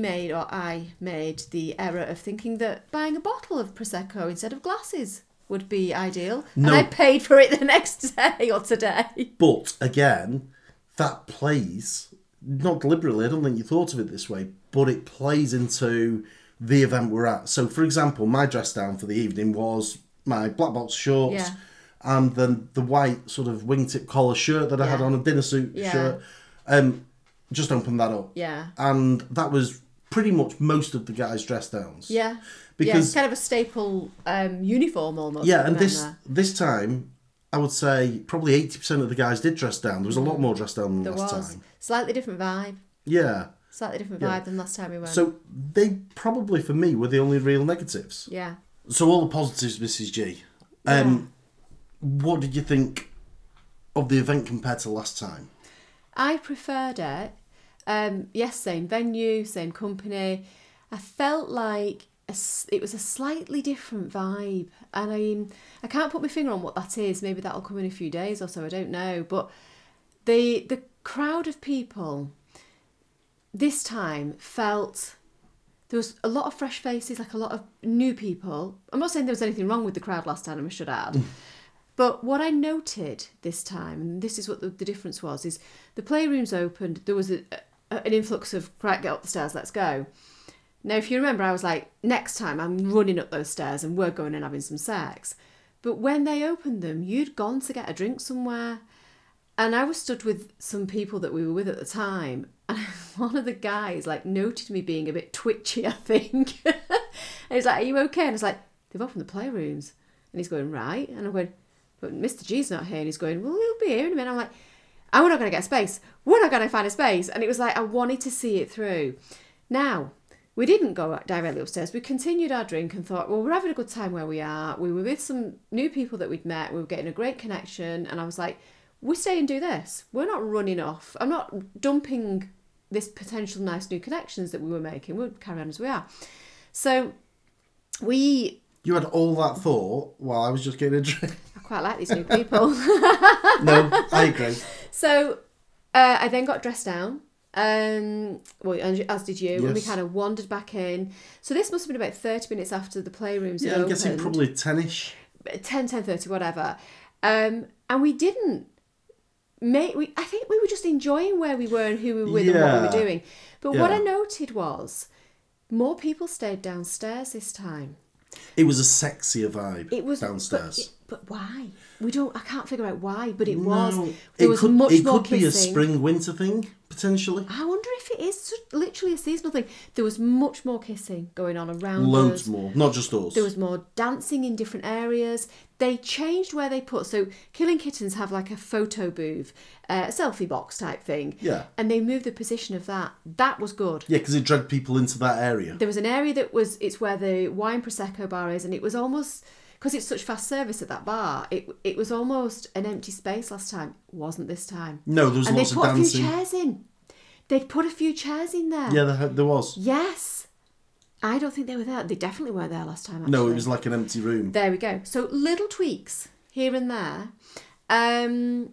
Speaker 1: made the error of thinking that buying a bottle of Prosecco instead of glasses would be ideal. No. And I paid for it the next day or today.
Speaker 2: But again, that plays, not deliberately, I don't think you thought of it this way, but it plays into the event we're at. So for example, my dress down for the evening was my black box shorts and then the white sort of wingtip collar shirt that I had on, a dinner suit shirt. Just opened that up.
Speaker 1: Yeah.
Speaker 2: And that was pretty much most of the guys' dress downs.
Speaker 1: Yeah.
Speaker 2: Because
Speaker 1: it's kind of a staple uniform almost.
Speaker 2: Yeah, and this time, I would say probably 80% of the guys did dress down. There was a lot more dress down than last time.
Speaker 1: Slightly different vibe.
Speaker 2: Yeah.
Speaker 1: Slightly different vibe than last time we went.
Speaker 2: So they probably, for me, were the only real negatives.
Speaker 1: Yeah.
Speaker 2: So all the positives, Mrs. G. What did you think of the event compared to last time?
Speaker 1: I preferred it. Yes, same venue, same company. I felt like it was a slightly different vibe, and I can't put my finger on what that is. Maybe that'll come in a few days or so, I don't know. But the crowd of people this time felt there was a lot of fresh faces, like a lot of new people. I'm not saying there was anything wrong with the crowd last time, I should add. But what I noted this time, and this is what the difference was, is the playrooms opened, there was an influx of, right, get up the stairs, let's go. Now, if you remember, I was like, next time I'm running up those stairs and we're going and having some sex. But when they opened them, you'd gone to get a drink somewhere. And I was stood with some people that we were with at the time. And one of the guys, like, noted me being a bit twitchy, I think. And he's like, are you okay? And I was like, they've opened the playrooms. And he's going, right. And I'm going, but Mr. G's not here. And he's going, well, he'll be here in a minute. I'm like, we're not going to get a space. We're not going to find a space. And it was like, I wanted to see it through. Now, we didn't go directly upstairs. We continued our drink and thought, well, we're having a good time where we are. We were with some new people that we'd met. We were getting a great connection. And I was like, we stay and do this. We're not running off. I'm not dumping this potential nice new connections that we were making. We'll carry on as we are. So you
Speaker 2: had all that thought while I was just getting a drink.
Speaker 1: I quite like these new people.
Speaker 2: No, I agree.
Speaker 1: So I then got dressed down. Well, as did you, yes. And we kind of wandered back in. So this must have been about 30 minutes after the playrooms had opened.
Speaker 2: I'm guessing probably 10ish.
Speaker 1: 10:30, whatever. And we didn't I think we were just enjoying where we were and who we were with and what we were doing. But what I noted was more people stayed downstairs this time.
Speaker 2: It was a sexier vibe downstairs.
Speaker 1: But why? I can't figure out why, but it
Speaker 2: no,
Speaker 1: was. There was much more kissing.
Speaker 2: It could be a spring-winter thing, potentially.
Speaker 1: I wonder if it is literally a seasonal thing. There was much more kissing going on around
Speaker 2: Loads
Speaker 1: us.
Speaker 2: more, not just us.
Speaker 1: There was more dancing in different areas. They changed where they put... So Killing Kittens have like a photo booth, a selfie box type thing.
Speaker 2: Yeah.
Speaker 1: And they moved the position of that. That was good.
Speaker 2: Yeah, because it dragged people into that area.
Speaker 1: There was an area it's where the wine Prosecco bar is, and it was almost... Because it's such fast service at that bar, it was almost an empty space last time. It wasn't this time.
Speaker 2: No, there was lots of dancing.
Speaker 1: And they put a few chairs in. They'd put a few chairs in there.
Speaker 2: Yeah, there was.
Speaker 1: Yes. I don't think they were there. They definitely weren't there last time, actually.
Speaker 2: No, it was like an empty room.
Speaker 1: There we go. So little tweaks here and there. And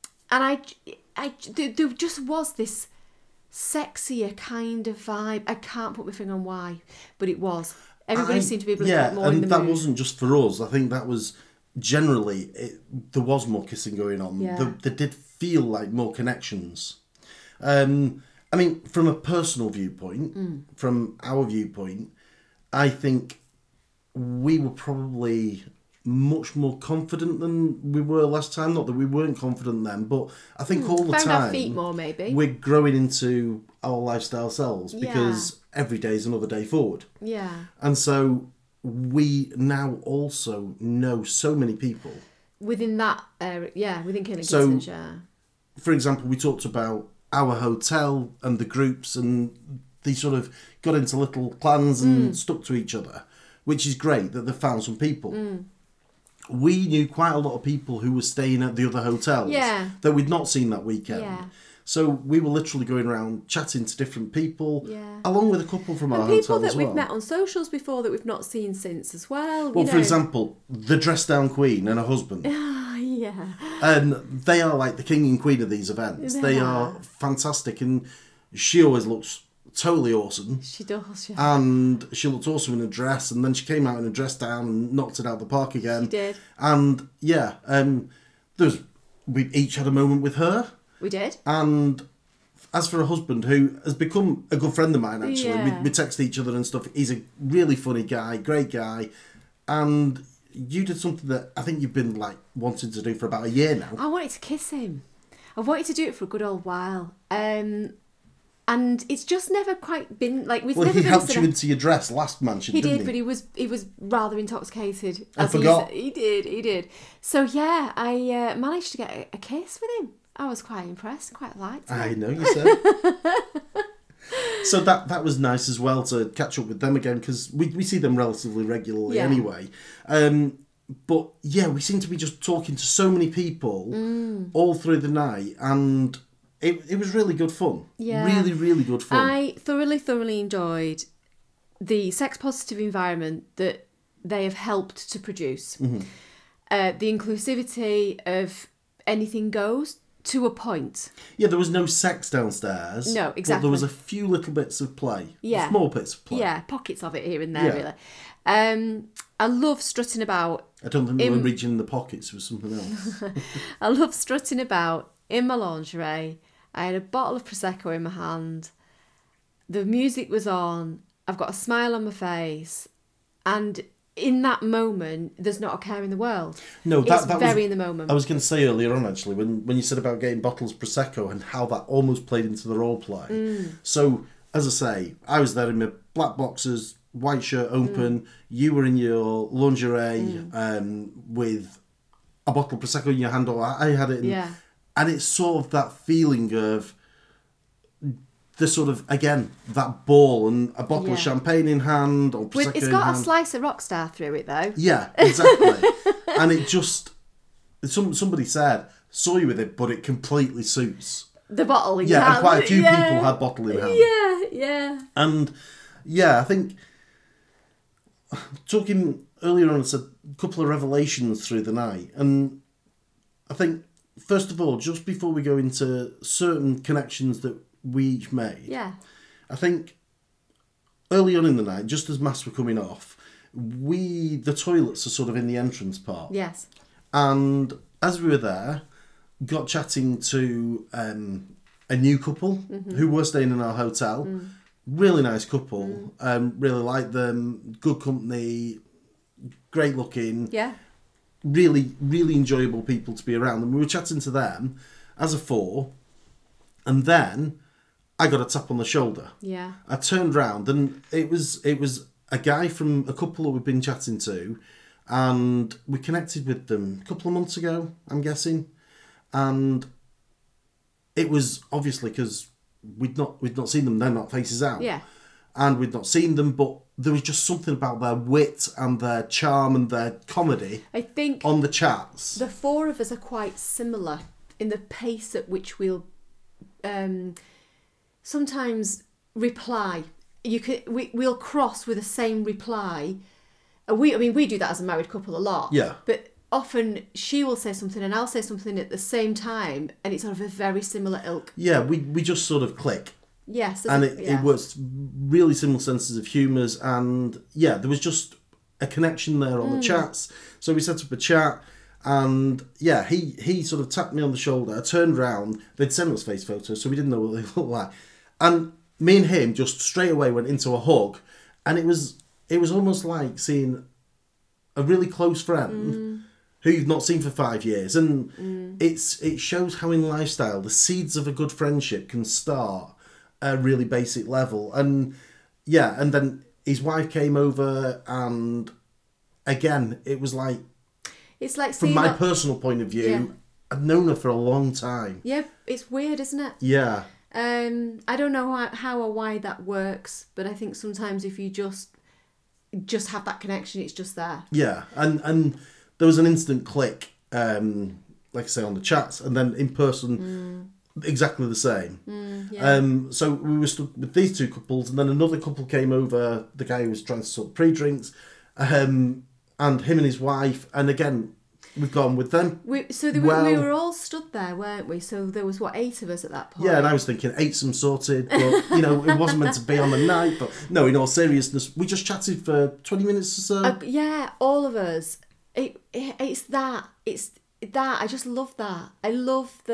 Speaker 1: there just was this sexier kind of vibe. I can't put my finger on why, but it was. Everybody seemed to be a little bit more in the mood.
Speaker 2: Yeah, and that wasn't just for us. I think that was generally, there was more kissing going on.
Speaker 1: Yeah.
Speaker 2: There did feel like more connections. I mean, from a personal viewpoint, from our viewpoint, I think we were probably much more confident than we were last time. Not that we weren't confident then, but I think all the
Speaker 1: Found
Speaker 2: time
Speaker 1: our feet more, maybe.
Speaker 2: we're growing into our lifestyle selves because every day is another day forward.
Speaker 1: Yeah.
Speaker 2: And so we now also know so many people.
Speaker 1: Within that area, within King of
Speaker 2: So-
Speaker 1: Kittens, yeah.
Speaker 2: For example, we talked about our hotel and the groups, and they sort of got into little clans and stuck to each other, which is great that they found some people. We knew quite a lot of people who were staying at the other hotels that we'd not seen that weekend.
Speaker 1: Yeah.
Speaker 2: So we were literally going around chatting to different people,
Speaker 1: Yeah.
Speaker 2: along with a couple from our
Speaker 1: And people
Speaker 2: hotel
Speaker 1: that
Speaker 2: as well.
Speaker 1: we've met on socials before that we've not seen since as well.
Speaker 2: Well,
Speaker 1: you
Speaker 2: for
Speaker 1: know.
Speaker 2: example, the dress down queen and her husband.
Speaker 1: Yeah.
Speaker 2: And they are like the king and queen of these events. They are fantastic, and she always looks totally awesome.
Speaker 1: She does, yeah.
Speaker 2: And she looked awesome in a dress, and then she came out in a dress down and knocked it out the park again.
Speaker 1: She did.
Speaker 2: And yeah, we each had a moment with her.
Speaker 1: We did.
Speaker 2: And as for her husband, who has become a good friend of mine, actually,
Speaker 1: Yeah.
Speaker 2: we text each other and stuff. He's a really funny guy, great guy, and you did something that I think you've been like wanting to do for about a year now.
Speaker 1: I wanted to kiss him. I wanted to do it for a good old while. And it's just never quite been like we've
Speaker 2: Well,
Speaker 1: never
Speaker 2: he
Speaker 1: been
Speaker 2: helped you into your dress last mansion,
Speaker 1: He
Speaker 2: didn't
Speaker 1: did,
Speaker 2: he?
Speaker 1: but he was rather intoxicated.
Speaker 2: I forgot.
Speaker 1: He did. So yeah, I managed to get a kiss with him. I was quite impressed, quite liked it.
Speaker 2: I know you said. So that was nice as well to catch up with them again, because we see them relatively regularly anyway. But yeah, we seem to be just talking to so many people all through the night, and it was really good fun.
Speaker 1: Yeah.
Speaker 2: Really, really good fun.
Speaker 1: I thoroughly enjoyed the sex positive environment that they have helped to produce.
Speaker 2: Mm-hmm.
Speaker 1: The inclusivity of anything goes to a point.
Speaker 2: Yeah, there was no sex downstairs.
Speaker 1: No,
Speaker 2: But
Speaker 1: exactly.
Speaker 2: there was a few little bits of play.
Speaker 1: Yeah.
Speaker 2: Small bits of play.
Speaker 1: Yeah, pockets of it here and there,
Speaker 2: Yeah.
Speaker 1: really. I love strutting about.
Speaker 2: I don't think they were reaching in the pockets, it was something else.
Speaker 1: I love strutting about in my lingerie. I had a bottle of Prosecco in my hand. The music was on. I've got a smile on my face. And in that moment, there's not a care in the world.
Speaker 2: No,
Speaker 1: It's
Speaker 2: that
Speaker 1: very
Speaker 2: was,
Speaker 1: in the moment.
Speaker 2: I was going to say earlier on, actually, when you said about getting bottles of Prosecco and how that almost played into the role play. So, as I say, I was there in my black boxers, white shirt open. You were in your lingerie with a bottle of Prosecco in your hand, or I had it in.
Speaker 1: Yeah.
Speaker 2: And it's sort of that feeling of the sort of, again, that ball and a bottle of champagne in hand or Prosecco
Speaker 1: It's
Speaker 2: in
Speaker 1: got
Speaker 2: hand.
Speaker 1: a slice of Rockstar through it, though.
Speaker 2: Yeah, exactly. And it just, somebody said, saw you with it, but it completely suits.
Speaker 1: The bottle in
Speaker 2: Yeah,
Speaker 1: your
Speaker 2: and
Speaker 1: hand.
Speaker 2: quite a few people had bottle in hand.
Speaker 1: Yeah.
Speaker 2: And yeah, I think, talking earlier on, I said a couple of revelations through the night. And I think, first of all, just before we go into certain connections that we each made,
Speaker 1: Yeah.
Speaker 2: I think early on in the night, just as masks were coming off, the toilets are sort of in the entrance part.
Speaker 1: Yes.
Speaker 2: And as we were there, got chatting to a new couple who were staying in our hotel. Really nice couple. Really liked them. Good company. Great looking.
Speaker 1: Yeah.
Speaker 2: Really, really enjoyable people to be around. And we were chatting to them as a four. And then I got a tap on the shoulder.
Speaker 1: Yeah.
Speaker 2: I turned round and it was a guy from a couple that we've been chatting to, and we connected with them a couple of months ago, I'm guessing, and it was obviously because we'd not seen them. They're not faces out,
Speaker 1: Yeah.
Speaker 2: and we'd not seen them, but there was just something about their wit and their charm and their comedy
Speaker 1: I think
Speaker 2: on the chats.
Speaker 1: the four of us are quite similar in the pace at which we'll sometimes reply. We'll cross with the same reply. We do that as a married couple a lot.
Speaker 2: Yeah.
Speaker 1: But often she will say something and I'll say something at the same time, and it's sort of a very similar ilk.
Speaker 2: Yeah, we just sort of click.
Speaker 1: Yes.
Speaker 2: And it was really similar senses of humours, and yeah, there was just a connection there on the chats. So we set up a chat, And yeah, he sort of tapped me on the shoulder. I turned round. They'd sent us face photos, so we didn't know what they looked like. And me and him just straight away went into a hug, and it was almost like seeing a really close friend who you've not seen for 5 years. And it shows how in lifestyle the seeds of a good friendship can start at a really basic level. And yeah, and then his wife came over, and again, it was like,
Speaker 1: it's like
Speaker 2: from my personal point of view, I've known her for a long time.
Speaker 1: Yeah, it's weird, isn't it?
Speaker 2: Yeah.
Speaker 1: I don't know how or why that works, but I think sometimes if you just have that connection, it's just there.
Speaker 2: Yeah, and there was an instant click, like I say, on the chats, and then in person, exactly the same. So we were stuck with these two couples, and then another couple came over, the guy who was trying to sort pre-drinks, and him and his wife, and again, we've gone with them.
Speaker 1: We were all stood there, weren't we? So there was, 8 of us at that point?
Speaker 2: Yeah, and I was thinking, 8 some sorted, but, it wasn't meant to be on the night. But no, in all seriousness, we just chatted for 20 minutes or so.
Speaker 1: Yeah, all of us. It's that. I just love that. I love,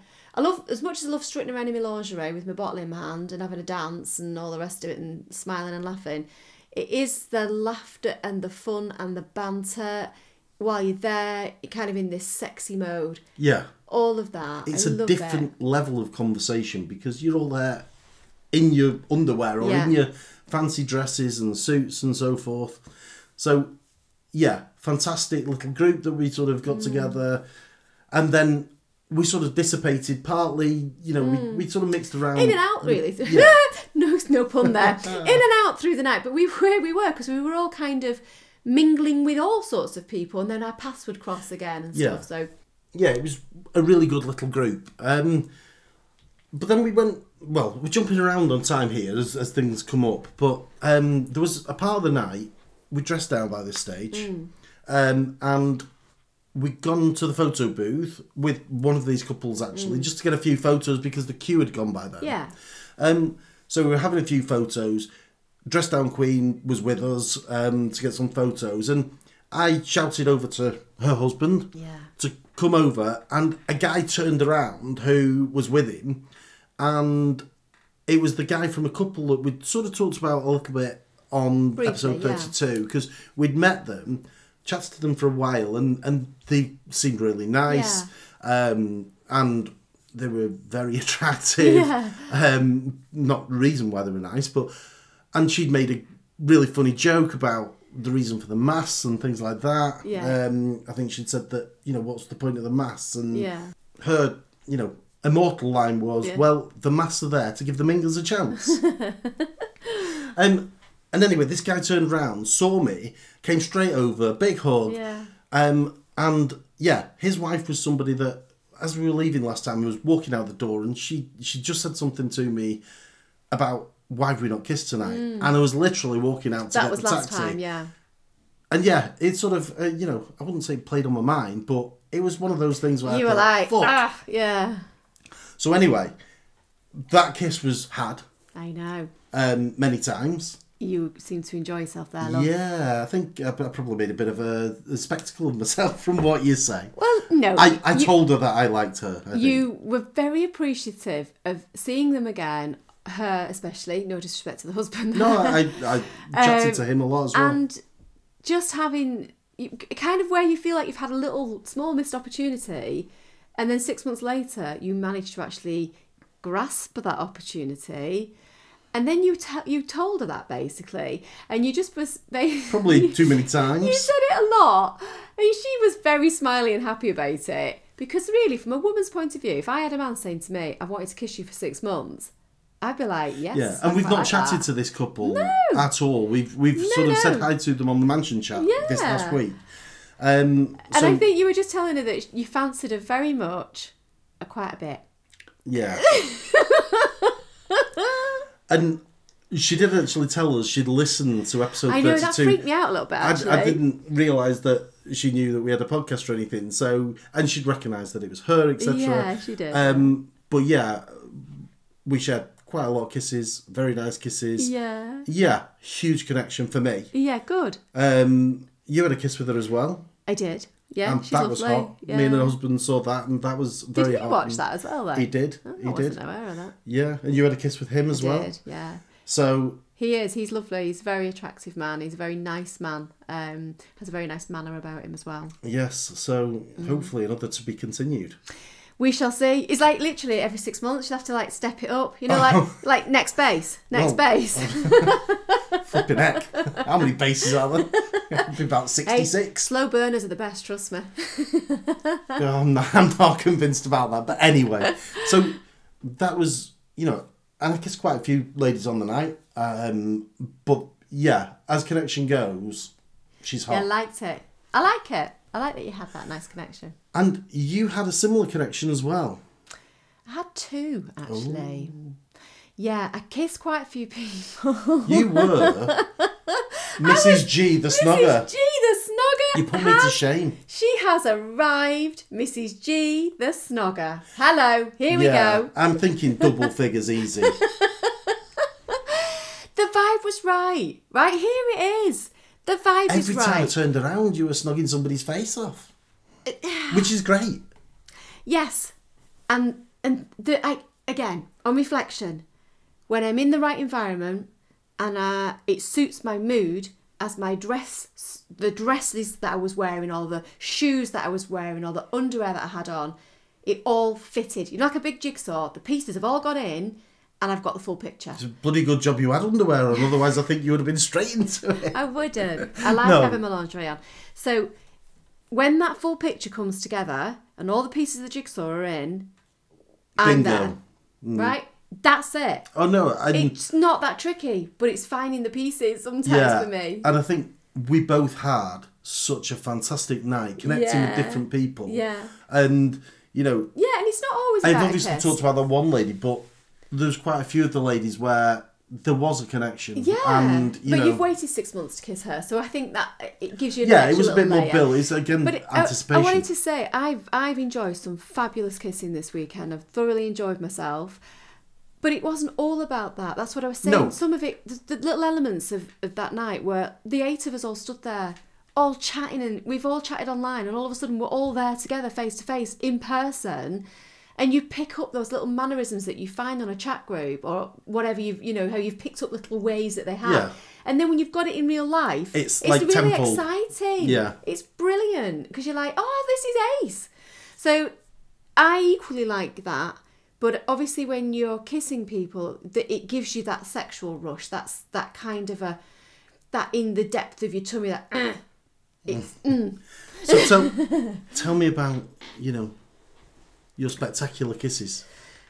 Speaker 1: as much as I love strutting around in my lingerie with my bottle in my hand and having a dance and all the rest of it and smiling and laughing, it is the laughter and the fun and the banter while you're there, kind of in this sexy mode.
Speaker 2: Yeah.
Speaker 1: All of that.
Speaker 2: It's a different level of conversation because you're all there in your underwear or in your fancy dresses and suits and so forth. So, yeah, fantastic little group that we sort of got together. And then we sort of dissipated partly, we sort of mixed around.
Speaker 1: In and out, really.
Speaker 2: Yeah.
Speaker 1: no pun there. In and out through the night. But we were, because we were all kind of mingling with all sorts of people, and then our paths would cross again and stuff. So
Speaker 2: yeah, it was a really good little group. But then we're jumping around on time here as things come up. But there was a part of the night, we dressed down by this stage, and we'd gone to the photo booth with one of these couples actually, just to get a few photos because the queue had gone by then.
Speaker 1: Yeah.
Speaker 2: So we were having a few photos. Dress Down Queen was with us to get some photos, and I shouted over to her husband to come over, and a guy turned around who was with him, and it was the guy from a couple that we'd sort of talked about a little bit on briefly, episode 32, because we'd met them, chatted to them for a while, and they seemed really nice, and they were very attractive. Not the reason why they were nice, but... And she'd made a really funny joke about the reason for the mass and things like that.
Speaker 1: Yeah.
Speaker 2: I think she'd said that, what's the point of the mass? And her, immortal line was, well, the mass are there to give the mingers a chance. And anyway, this guy turned round, saw me, came straight over, big hug.
Speaker 1: Yeah.
Speaker 2: And his wife was somebody that, as we were leaving last time, was walking out the door, and she just said something to me about, why have we not kissed tonight? And I was literally walking out to get the taxi. That was last time,
Speaker 1: yeah.
Speaker 2: And it sort of, I wouldn't say played on my mind, but it was one of those things where
Speaker 1: you were like, yeah.
Speaker 2: So anyway, that kiss was had.
Speaker 1: I know.
Speaker 2: Many times.
Speaker 1: You seem to enjoy yourself there, love.
Speaker 2: Yeah, I think I probably made a bit of a spectacle of myself from what you say.
Speaker 1: Well, no.
Speaker 2: I told her that I liked her.
Speaker 1: You were very appreciative of seeing them again. Her especially, no disrespect to the husband.
Speaker 2: No, I chatted to him a lot as well.
Speaker 1: And just having kind of where you feel like you've had a little small missed opportunity, and then 6 months later you managed to actually grasp that opportunity, and then you told her that basically, and you just was
Speaker 2: probably too many times.
Speaker 1: You said it a lot, and she was very smiley and happy about it, because really, from a woman's point of view, if I had a man saying to me, "I've wanted to kiss you for 6 months," I'd be like, yes.
Speaker 2: Yeah, and we've not chatted to this couple at all. We've sort of said hi to them on the mansion chat this last week. And
Speaker 1: I think you were just telling her that you fancied her very much, quite a bit.
Speaker 2: Yeah. And she did actually tell us she'd listened to episode 32.
Speaker 1: I know, that freaked me out a little bit, actually.
Speaker 2: I didn't realise that she knew that we had a podcast or anything. So, and she'd recognised that it was her, etc.
Speaker 1: Yeah, she did.
Speaker 2: But yeah, we shared quite a lot of kisses, very nice kisses.
Speaker 1: Yeah.
Speaker 2: Yeah, huge connection for me.
Speaker 1: Yeah, good.
Speaker 2: You had a kiss with her as well.
Speaker 1: I did. Yeah,
Speaker 2: and
Speaker 1: she's
Speaker 2: that was
Speaker 1: lovely.
Speaker 2: hot.
Speaker 1: Yeah.
Speaker 2: Me and her husband saw that, and that was very
Speaker 1: Did
Speaker 2: hot.
Speaker 1: he watch that as well, though?
Speaker 2: He did.
Speaker 1: Oh,
Speaker 2: He
Speaker 1: I wasn't
Speaker 2: did.
Speaker 1: aware of that.
Speaker 2: Yeah, and you had a kiss with him as well.
Speaker 1: Did, yeah.
Speaker 2: So
Speaker 1: He is. He's lovely. He's a very attractive man. He's a very nice man. Has a very nice manner about him as well.
Speaker 2: yes, so hopefully another to be continued.
Speaker 1: We shall see. It's like literally every 6 months you have to like step it up. You know, like next base.
Speaker 2: Well,
Speaker 1: base.
Speaker 2: Flipping heck. How many bases are there? Be about
Speaker 1: Hey,
Speaker 2: 66.
Speaker 1: slow burners are the best, trust me.
Speaker 2: I'm not convinced about that. But anyway, so that was, and I kissed quite a few ladies on the night. But yeah, as connection goes, she's hot.
Speaker 1: Yeah, I liked it. I like it. I like that you had that nice connection.
Speaker 2: And you had a similar connection as well.
Speaker 1: I had two, actually. Ooh. Yeah, I kissed quite a few people.
Speaker 2: You were Mrs. G, the snogger.
Speaker 1: Mrs. G, the snogger.
Speaker 2: You put me to shame.
Speaker 1: She has arrived, Mrs. G, the snogger. Hello, here we go.
Speaker 2: I'm thinking double figures easy.
Speaker 1: The vibe was right. Right, here it is. The vibe is right.
Speaker 2: Every time I turned around, you were snogging somebody's face off. Which is great.
Speaker 1: Yes. And again, on reflection, when I'm in the right environment and it suits my mood, as the dresses that I was wearing, or the shoes that I was wearing, or the underwear that I had on, it all fitted. Like a big jigsaw. The pieces have all gone in and I've got the full picture.
Speaker 2: It's a bloody good job you had underwear on, otherwise I think you would have been straight into it.
Speaker 1: I wouldn't. I like having my lingerie on. So when that full picture comes together and all the pieces of the jigsaw are in, I'm there. Right? That's it.
Speaker 2: Oh no,
Speaker 1: it's not that tricky, but it's finding the pieces sometimes for me.
Speaker 2: And I think we both had such a fantastic night connecting with different people.
Speaker 1: Yeah.
Speaker 2: And,
Speaker 1: Yeah, and it's not always
Speaker 2: I've
Speaker 1: about
Speaker 2: obviously
Speaker 1: a kiss.
Speaker 2: talked about that one lady, but there's quite a few of the ladies where there was a connection.
Speaker 1: Yeah,
Speaker 2: and,
Speaker 1: you've waited 6 months to kiss her, so I think that it gives you an
Speaker 2: it was a bit more
Speaker 1: layer.
Speaker 2: built. It's again anticipation.
Speaker 1: I wanted to say I've enjoyed some fabulous kissing this weekend. I've thoroughly enjoyed myself, but it wasn't all about that. That's what I was saying.
Speaker 2: No.
Speaker 1: Some of it, the little elements of that night, were the 8 of us all stood there, all chatting, and we've all chatted online, and all of a sudden we're all there together, face to face, in person. And you pick up those little mannerisms that you find on a chat group or whatever how you've picked up little ways that they have.
Speaker 2: Yeah.
Speaker 1: And then when you've got it in real life,
Speaker 2: it's like
Speaker 1: really
Speaker 2: temple.
Speaker 1: exciting.
Speaker 2: Yeah.
Speaker 1: It's brilliant because you're like, oh, this is ace. So I equally like that. But obviously when you're kissing people, it gives you that sexual rush. That's that kind of that in the depth of your tummy, that it's
Speaker 2: So tell me about, your spectacular kisses.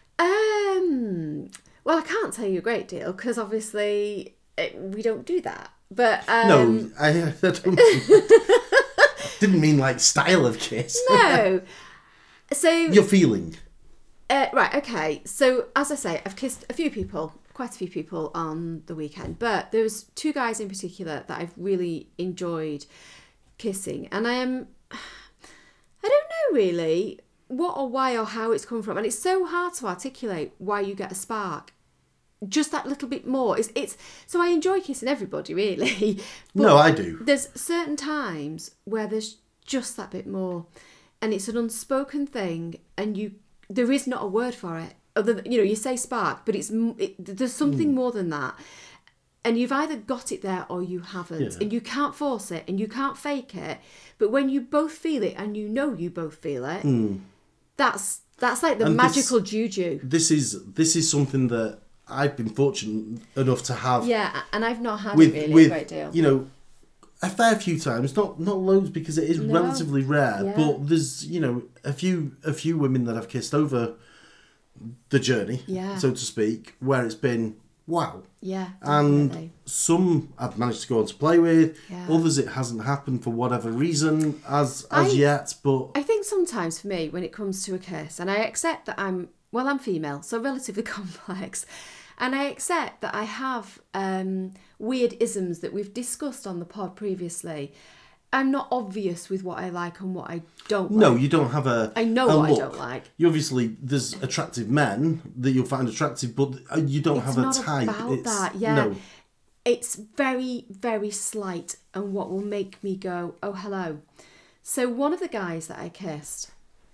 Speaker 1: Well, I can't tell you a great deal because obviously we don't do that. But
Speaker 2: No, I don't. Didn't mean like style of kiss.
Speaker 1: No. So
Speaker 2: Your feeling.
Speaker 1: Right. Okay. So as I say, I've kissed quite a few people on the weekend, but there was 2 guys in particular that I've really enjoyed kissing, and I don't know really what or why or how it's come from, and it's so hard to articulate why you get a spark. Just that little bit more. It's so I enjoy kissing everybody really. But
Speaker 2: No, I do.
Speaker 1: There's certain times where there's just that bit more, and it's an unspoken thing, and there is not a word for it. Other than, you say spark, but there's something more than that. And you've either got it there or you haven't. And you can't force it and you can't fake it. But when you both feel it and you both feel it, that's like the magical juju.
Speaker 2: This is something that I've been fortunate enough to have.
Speaker 1: Yeah, and I've not had it really a great deal.
Speaker 2: A fair few times, not loads because it is relatively rare, but there's, a few women that I've kissed over the journey, so to speak, where it's been wow.
Speaker 1: Yeah,
Speaker 2: and
Speaker 1: definitely.
Speaker 2: some I've managed to go on to play with. Yeah. Others it hasn't happened for whatever reason as yet. But
Speaker 1: I think sometimes for me, when it comes to a kiss, and I accept that I'm female, so relatively complex, and I accept that I have weird isms that we've discussed on the pod previously. I'm not obvious with what I like and what I don't like.
Speaker 2: No, you don't have
Speaker 1: I know what
Speaker 2: look.
Speaker 1: I don't like.
Speaker 2: You obviously, there's attractive men that you'll find attractive, but you don't have a type.
Speaker 1: It's not about that, yeah.
Speaker 2: No.
Speaker 1: It's very, very slight and what will make me go, oh, hello. So one of the guys that I kissed,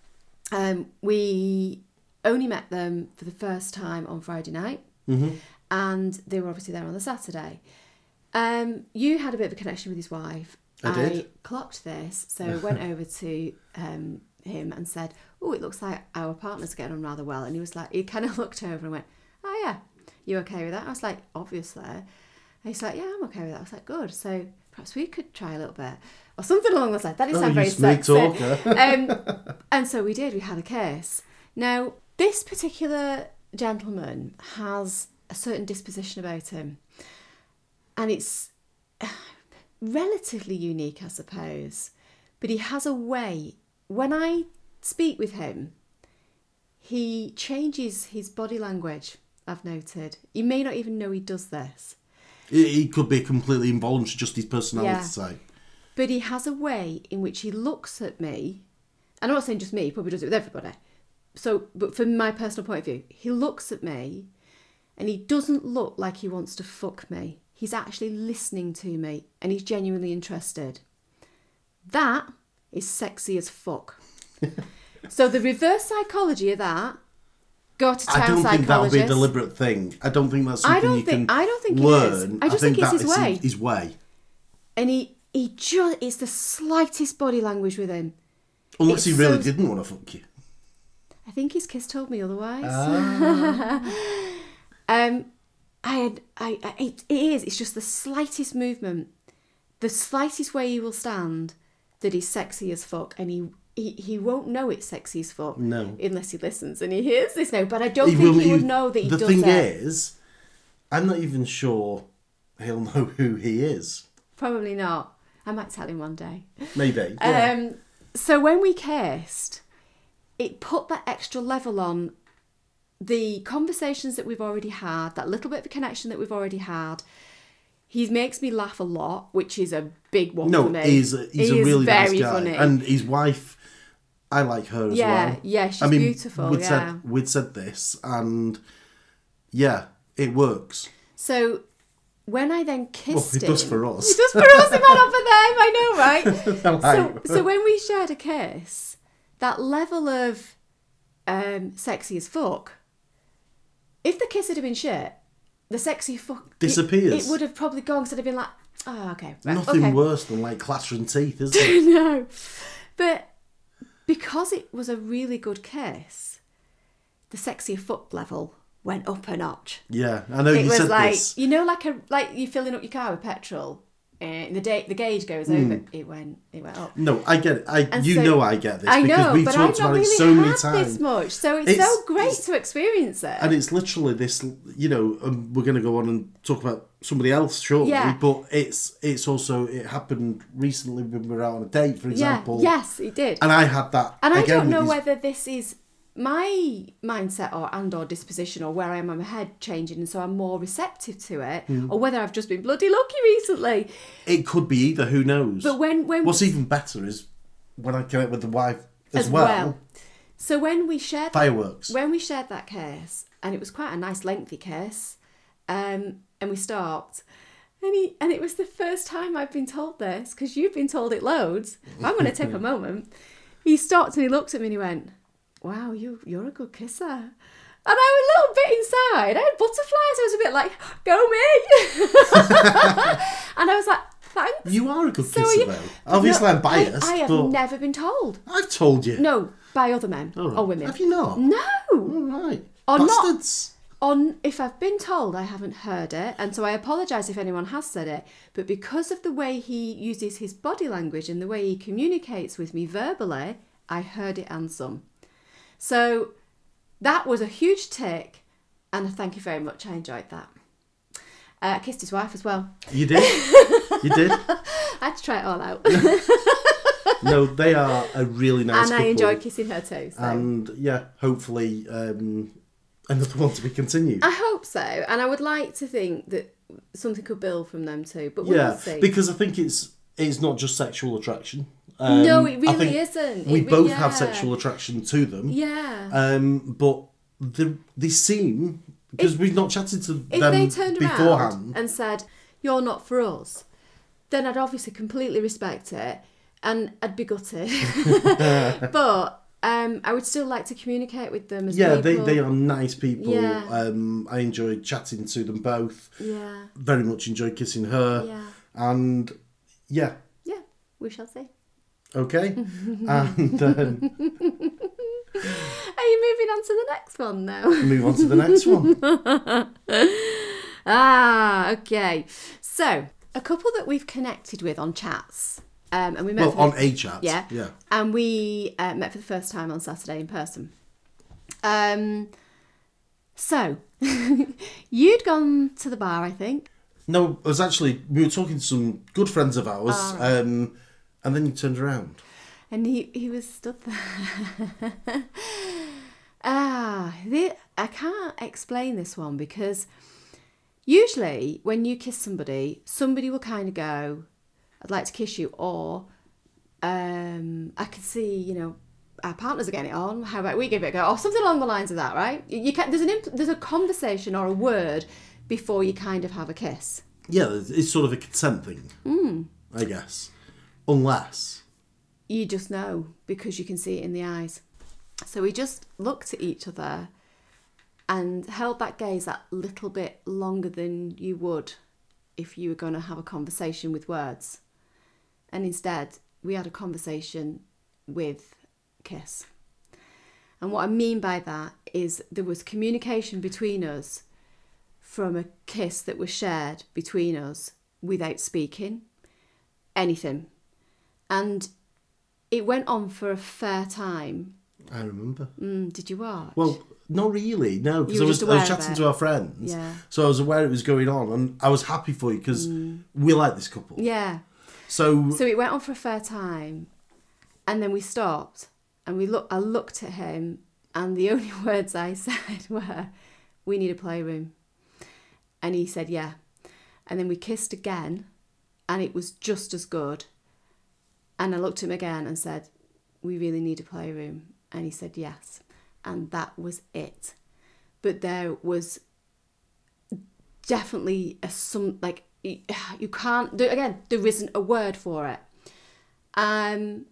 Speaker 1: we only met them for the first time on Friday night, and they were obviously there on the Saturday. You had a bit of a connection with his wife.
Speaker 2: I did.
Speaker 1: Clocked this, so I went over to him and said, "Oh, it looks like our partners are getting on rather well." And he was like, he kind of looked over and went, "Oh yeah, you okay with that?" I was like, "Obviously." And he's like, "Yeah, I'm okay with that." I was like, "Good. So perhaps we could try a little bit," or something along those lines. That didn't sound very sexy. And so we did. We had a kiss. Now, this particular gentleman has a certain disposition about him, and it's relatively unique, I suppose. But he has a way. When I speak with him, he changes his body language, I've noted. You may not even know he does this.
Speaker 2: He could be completely involuntary, just his personality type.
Speaker 1: But he has a way in which he looks at me. And I'm not saying just me, he probably does it with everybody. So, but from my personal point of view, he looks at me and he doesn't look like he wants to fuck me. He's actually listening to me and he's genuinely interested. That is sexy as fuck. So the reverse psychology of that, go to town psychologist.
Speaker 2: I don't think that would be a deliberate thing. I don't think that's something you can learn.
Speaker 1: I don't think it is. I just think it's his way.
Speaker 2: His way.
Speaker 1: And he just, it's the slightest body language with him.
Speaker 2: Unless he really didn't want to fuck you.
Speaker 1: I think his kiss told me otherwise. It's just the slightest movement, the slightest way he will stand, that is sexy as fuck, and he won't know it's sexy as fuck.
Speaker 2: No.
Speaker 1: Unless he listens and he hears this now. But I don't think he would know that he does it.
Speaker 2: The thing is, I'm not even sure he'll know who he is.
Speaker 1: Probably not. I might tell him one day.
Speaker 2: Maybe. Yeah.
Speaker 1: So when we kissed, it put that extra level on the conversations that we've already had, that little bit of a connection that we've already had. He makes me laugh a lot, which is a big one for me.
Speaker 2: He's a really nice guy. Funny. And his wife, I like her as well.
Speaker 1: Yeah, she's beautiful.
Speaker 2: We'd said this, and yeah, it works.
Speaker 1: So when I then kissed him...
Speaker 2: It does for us.
Speaker 1: It does for us, it might not for them, I know, right? So when we shared a kiss, that level of sexy as fuck, if the kiss had been shit, the sexy fuck
Speaker 2: disappears.
Speaker 1: It would have probably gone, because I'd have been like, oh, okay. Right,
Speaker 2: nothing worse than like clattering teeth, is it?
Speaker 1: No. But because it was a really good kiss, the sexy fuck level went up a notch.
Speaker 2: Yeah, I know you said
Speaker 1: like,
Speaker 2: this.
Speaker 1: You know, like you're filling up your car with petrol, and the gauge goes over. It went up.
Speaker 2: No, I get it. I get this.
Speaker 1: I know,
Speaker 2: because we've
Speaker 1: but
Speaker 2: talked about it so many times.
Speaker 1: This much, so it's so great to experience it.
Speaker 2: And it's literally this. You know, we're going to go on and talk about somebody else shortly.
Speaker 1: Yeah.
Speaker 2: But it's also, it happened recently when we were out on a date, for example.
Speaker 1: Yes, it did.
Speaker 2: And I had that.
Speaker 1: And I don't know whether this is my mindset or disposition, or where I am in my head changing, and so I'm more receptive to it, or whether I've just been bloody lucky recently.
Speaker 2: It could be either, who knows.
Speaker 1: But when
Speaker 2: what's even better is when I connect with the wife as well.
Speaker 1: So when we shared
Speaker 2: fireworks.
Speaker 1: When we shared that kiss, and it was quite a nice lengthy kiss, and we stopped, and it was the first time I've been told this, because you've been told it loads. I'm going to take a moment. He stopped and he looked at me and he went, "Wow, you're a good kisser." And I was a little bit inside. I had butterflies. I was a bit like, "Go me." And I was like, "Thanks."
Speaker 2: You are a good kisser, though. Obviously, I'm biased.
Speaker 1: I have never been told.
Speaker 2: I've told you.
Speaker 1: No, by other men or women.
Speaker 2: Have you not?
Speaker 1: No.
Speaker 2: All right.
Speaker 1: Or
Speaker 2: bastards.
Speaker 1: If I've been told, I haven't heard it, and so I apologise if anyone has said it. But because of the way he uses his body language and the way he communicates with me verbally, I heard it and some. So that was a huge tick, and thank you very much. I enjoyed that. I kissed his wife as well. You did?
Speaker 2: You did?
Speaker 1: I had to try it all out.
Speaker 2: No, they are a really nice couple.
Speaker 1: And I enjoyed kissing her too. So.
Speaker 2: And yeah, hopefully another one to be continued.
Speaker 1: I hope so. And I would like to think that something could build from them too. But we'll see.
Speaker 2: Because I think it's not just sexual attraction.
Speaker 1: No, it really isn't.
Speaker 2: We both have sexual attraction to them.
Speaker 1: Yeah.
Speaker 2: But they seem, because we've not chatted to them beforehand.
Speaker 1: If they turned around and said, "You're not for us," then I'd obviously completely respect it. and I'd be gutted. But I would still like to communicate with them as
Speaker 2: Yeah,
Speaker 1: people.
Speaker 2: they are nice people.
Speaker 1: Yeah.
Speaker 2: I enjoyed chatting to them both.
Speaker 1: Yeah.
Speaker 2: Very much enjoyed kissing her.
Speaker 1: Yeah.
Speaker 2: And yeah,
Speaker 1: Yeah, we shall see.
Speaker 2: okay. And
Speaker 1: Are you moving on to the next one now?
Speaker 2: move on to the next one.
Speaker 1: Okay. So, a couple that we've connected with on chats. And we met
Speaker 2: Well, on a chat.
Speaker 1: Yeah.
Speaker 2: Yeah.
Speaker 1: And we met for the first time on Saturday in person. So, you'd gone to the bar, I think.
Speaker 2: No, it was actually, we were talking to some good friends of ours, and then you turned around.
Speaker 1: And he was stood there. I can't explain this one because usually when you kiss somebody will kind of go, I'd like to kiss you, or I could see, our partners are getting it on. How about we give it a go, or something along the lines of that, right? You can, there's a conversation or a word before you kind of have a kiss.
Speaker 2: Yeah, it's sort of a consent thing, I guess. Unless...
Speaker 1: You just know because you can see it in the eyes. So we just looked at each other and held that gaze that little bit longer than you would if you were going to have a conversation with words. And instead, we had a conversation with kiss. And what I mean by that is there was communication between us from a kiss that was shared between us without speaking anything. And it went on for a fair time.
Speaker 2: I remember.
Speaker 1: Did you watch?
Speaker 2: Well, not really, no, because
Speaker 1: You were
Speaker 2: I
Speaker 1: just
Speaker 2: was
Speaker 1: aware of
Speaker 2: chatting
Speaker 1: it.
Speaker 2: to our friends.
Speaker 1: Yeah.
Speaker 2: So I was aware it was going on, and I was happy for you because we like this couple.
Speaker 1: Yeah.
Speaker 2: So
Speaker 1: it went on for a fair time, and then we stopped, and I looked at him, and the only words I said were, "We need a playroom," and he said, "Yeah," and then we kissed again, and it was just as good. And I looked at him again and said, "We really need a playroom," and he said yes, and that was it. But there was definitely you can't do again. There isn't a word for it. I mean,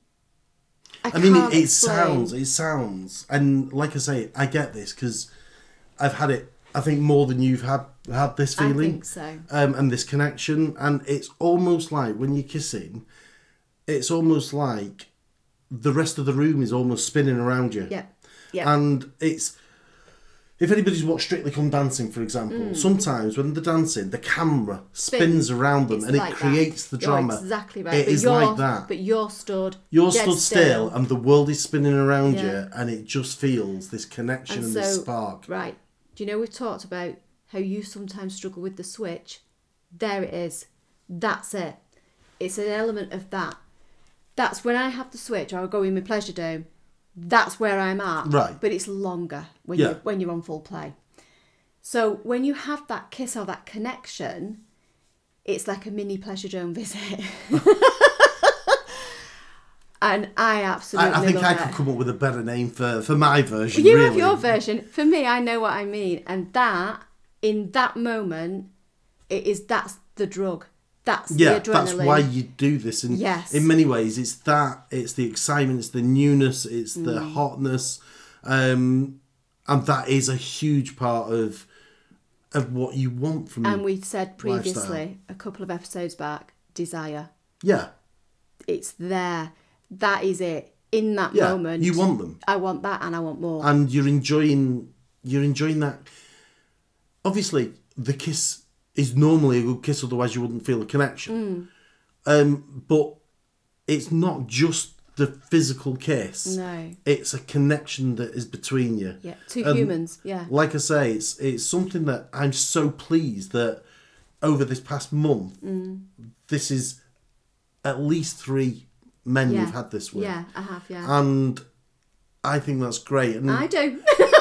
Speaker 2: it sounds, and like I say, I get this because I've had it. I think more than you've had this feeling.
Speaker 1: I think so.
Speaker 2: And this connection, and it's almost like when you're kissing, it's almost like the rest of the room is almost spinning around you.
Speaker 1: Yeah, yeah.
Speaker 2: And it's, if anybody's watched Strictly Come Dancing, for example, sometimes when they're dancing, the camera spins around them, and
Speaker 1: like
Speaker 2: it creates the
Speaker 1: You're
Speaker 2: drama.
Speaker 1: exactly right.
Speaker 2: It is like that.
Speaker 1: But you're stood.
Speaker 2: You're
Speaker 1: dead
Speaker 2: stood still, and the world is spinning around you, and it just feels this connection and this spark.
Speaker 1: Right. Do you know we've talked about how you sometimes struggle with the switch? There it is. That's it. It's an element of that. That's when I have the switch, or I go in my pleasure dome. That's where I'm at.
Speaker 2: Right.
Speaker 1: But it's longer when you're on full play. So when you have that kiss or that connection, it's like a mini pleasure dome visit. And I absolutely
Speaker 2: I think
Speaker 1: love
Speaker 2: I
Speaker 1: it.
Speaker 2: could come up with a better name for my version.
Speaker 1: You
Speaker 2: really.
Speaker 1: have your version. For me, I know what I mean. And that, in that moment, that's the drug. That's the adrenaline.
Speaker 2: That's why you do this. And
Speaker 1: Yes.
Speaker 2: in many ways, it's the excitement, it's the newness, it's the hotness. And that is a huge part of what you want from
Speaker 1: And we said previously,
Speaker 2: lifestyle.
Speaker 1: a couple of episodes back, desire.
Speaker 2: Yeah.
Speaker 1: It's there. That is it. In that
Speaker 2: Yeah.
Speaker 1: moment.
Speaker 2: You want them.
Speaker 1: I want that and I want more.
Speaker 2: And you're enjoying that. Obviously, the kiss is normally a good kiss, otherwise you wouldn't feel a connection. But it's not just the physical kiss.
Speaker 1: No.
Speaker 2: It's a connection that is between you.
Speaker 1: Yeah. Two humans. Yeah.
Speaker 2: Like I say, it's something that I'm so pleased that over this past month, this is at least 3 men
Speaker 1: Yeah.
Speaker 2: you've had this with.
Speaker 1: Yeah, I have, yeah.
Speaker 2: And I think that's great. And
Speaker 1: I do.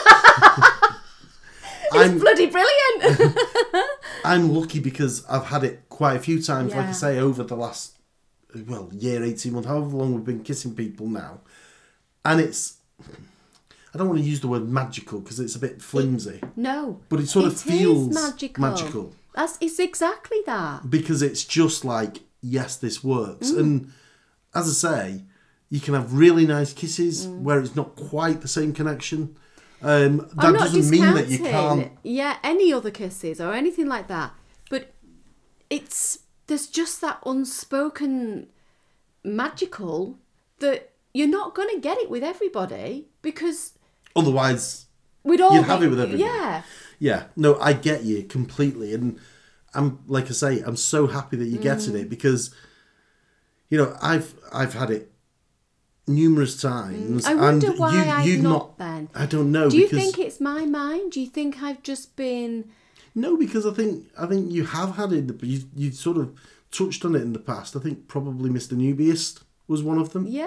Speaker 2: I'm
Speaker 1: Bloody brilliant.
Speaker 2: I'm lucky because I've had it quite a few times, like I
Speaker 1: Yeah.
Speaker 2: say, over the last, year, 18 months, however long we've been kissing people now. And it's, I don't want to use the word magical because it's a bit flimsy,
Speaker 1: No.
Speaker 2: but it sort of
Speaker 1: is
Speaker 2: feels
Speaker 1: magical. It's exactly that.
Speaker 2: because it's just like, yes, this works. And as I say, you can have really nice kisses where it's not quite the same connection. That doesn't mean that you can't.
Speaker 1: Yeah, any other kisses or anything like that. But there's just that unspoken magical that you're not going to get it with everybody, because
Speaker 2: otherwise
Speaker 1: you'd
Speaker 2: have it with everybody.
Speaker 1: Yeah.
Speaker 2: Yeah. No, I get you completely. And I'm, like I say, I'm so happy that you're getting it, because, you know, I've had it numerous times.
Speaker 1: I wonder
Speaker 2: and
Speaker 1: why I've not then.
Speaker 2: I don't know.
Speaker 1: Do you think it's my mind? Do you think I've just been...
Speaker 2: No, because I think you have had it. You sort of touched on it in the past. I think probably Mr. Nubiist was one of them.
Speaker 1: Yeah.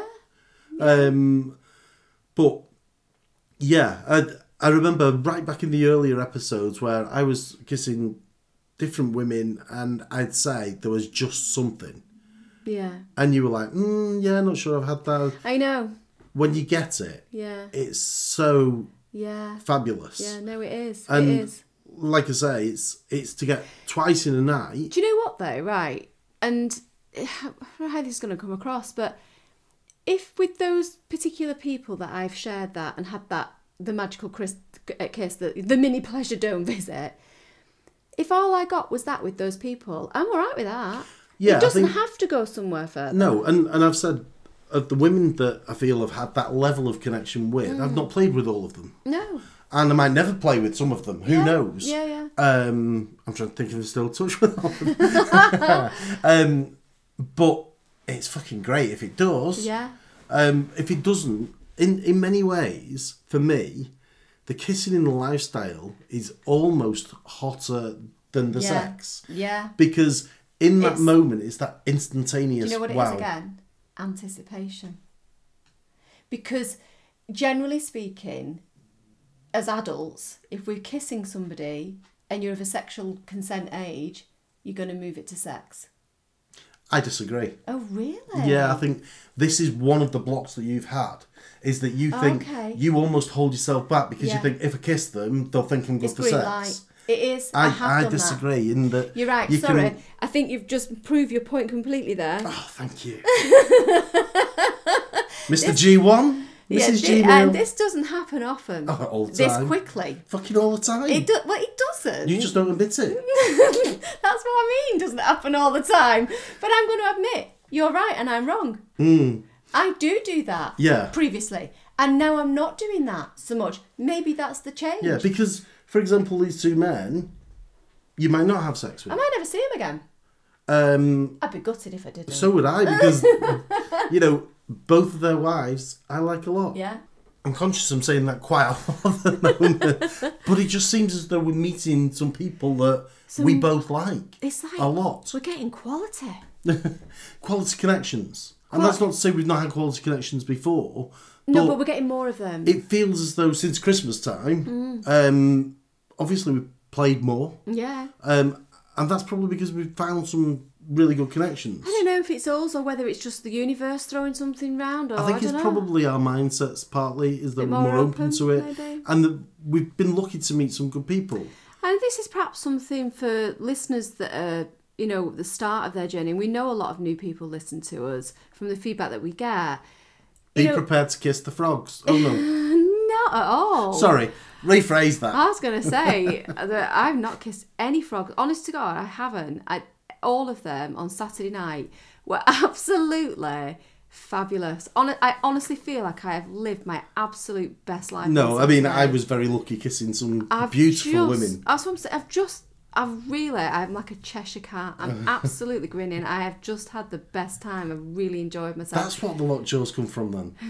Speaker 2: But yeah, I remember right back in the earlier episodes where I was kissing different women, and I'd say there was just something.
Speaker 1: Yeah.
Speaker 2: And you were like, yeah, not sure I've had that.
Speaker 1: I know.
Speaker 2: When you get it, it's so fabulous.
Speaker 1: Yeah, no, it is.
Speaker 2: And
Speaker 1: it is.
Speaker 2: Like I say, it's to get twice in a night.
Speaker 1: Do you know what though? Right. And I don't know how this is going to come across, but if with those particular people that I've shared that and had the magical kiss, the mini pleasure dome visit, if all I got was that with those people, I'm all right with that.
Speaker 2: Yeah,
Speaker 1: it doesn't have to go somewhere further.
Speaker 2: No, and I've said, of the women that I feel have had that level of connection with, I've not played with all of them.
Speaker 1: No.
Speaker 2: And I might never play with some of them. Who knows?
Speaker 1: Yeah.
Speaker 2: I'm trying to think if I'm still in touch with all of them. But it's fucking great if it does.
Speaker 1: Yeah.
Speaker 2: If it doesn't, in many ways, for me, the kissing in the lifestyle is almost hotter than the sex.
Speaker 1: Yeah.
Speaker 2: Because in that moment, it's that instantaneous.
Speaker 1: Do you know what it is again? Anticipation. Because generally speaking, as adults, if we're kissing somebody and you're of a sexual consent age, you're going to move it to sex.
Speaker 2: I disagree.
Speaker 1: Oh, really?
Speaker 2: Yeah, I think this is one of the blocks that you've had, is that you think you almost hold yourself back because you think if I kiss them, they'll think I'm good for sex.
Speaker 1: Light. It is.
Speaker 2: I disagree in that.
Speaker 1: You're right. Sorry. I think you've just proved your point completely there.
Speaker 2: Oh, thank you. Mr. G1? Mrs. G1?
Speaker 1: And this doesn't happen often.
Speaker 2: Oh, all the
Speaker 1: This
Speaker 2: time.
Speaker 1: quickly.
Speaker 2: Fucking all the time.
Speaker 1: It doesn't.
Speaker 2: You just don't admit it.
Speaker 1: That's what I mean. Doesn't happen all the time. But I'm going to admit, you're right and I'm wrong. I do that.
Speaker 2: Yeah.
Speaker 1: Previously. And now I'm not doing that so much. Maybe that's the change.
Speaker 2: Yeah, because, for example, these two men, you might not have sex with.
Speaker 1: I might never see them again. I'd be gutted if I didn't.
Speaker 2: So would I, because, you know, both of their wives I like a lot.
Speaker 1: Yeah.
Speaker 2: I'm conscious I'm saying that quite a lot at the moment. But it just seems as though we're meeting some people that we both like.
Speaker 1: It's like
Speaker 2: a lot.
Speaker 1: We're getting quality.
Speaker 2: Quality connections. And that's not to say we've not had quality connections before.
Speaker 1: No, but we're getting more of them.
Speaker 2: It feels as though since Christmas time, obviously we've played more.
Speaker 1: Yeah.
Speaker 2: And that's probably because we've found some really good connections.
Speaker 1: I don't know if it's us or whether it's just the universe throwing something round. Or
Speaker 2: I think it's probably our mindsets partly, is that we're more open to it.
Speaker 1: Maybe.
Speaker 2: And that we've been lucky to meet some good people.
Speaker 1: And this is perhaps something for listeners that are, you know, at the start of their journey. We know a lot of new people listen to us from the feedback that we get.
Speaker 2: Be prepared to kiss the frogs. Oh, no.
Speaker 1: Not at all.
Speaker 2: Sorry, rephrase that.
Speaker 1: I was going to say that I've not kissed any frogs. Honest to God, I haven't. All of them on Saturday night were absolutely fabulous. I honestly feel like I have lived my absolute best life.
Speaker 2: No, I mean, I was very lucky kissing some beautiful women.
Speaker 1: That's what I'm saying. I'm like a Cheshire cat. I'm absolutely grinning. I have just had the best time. I've really enjoyed myself.
Speaker 2: That's what the lockjaws come from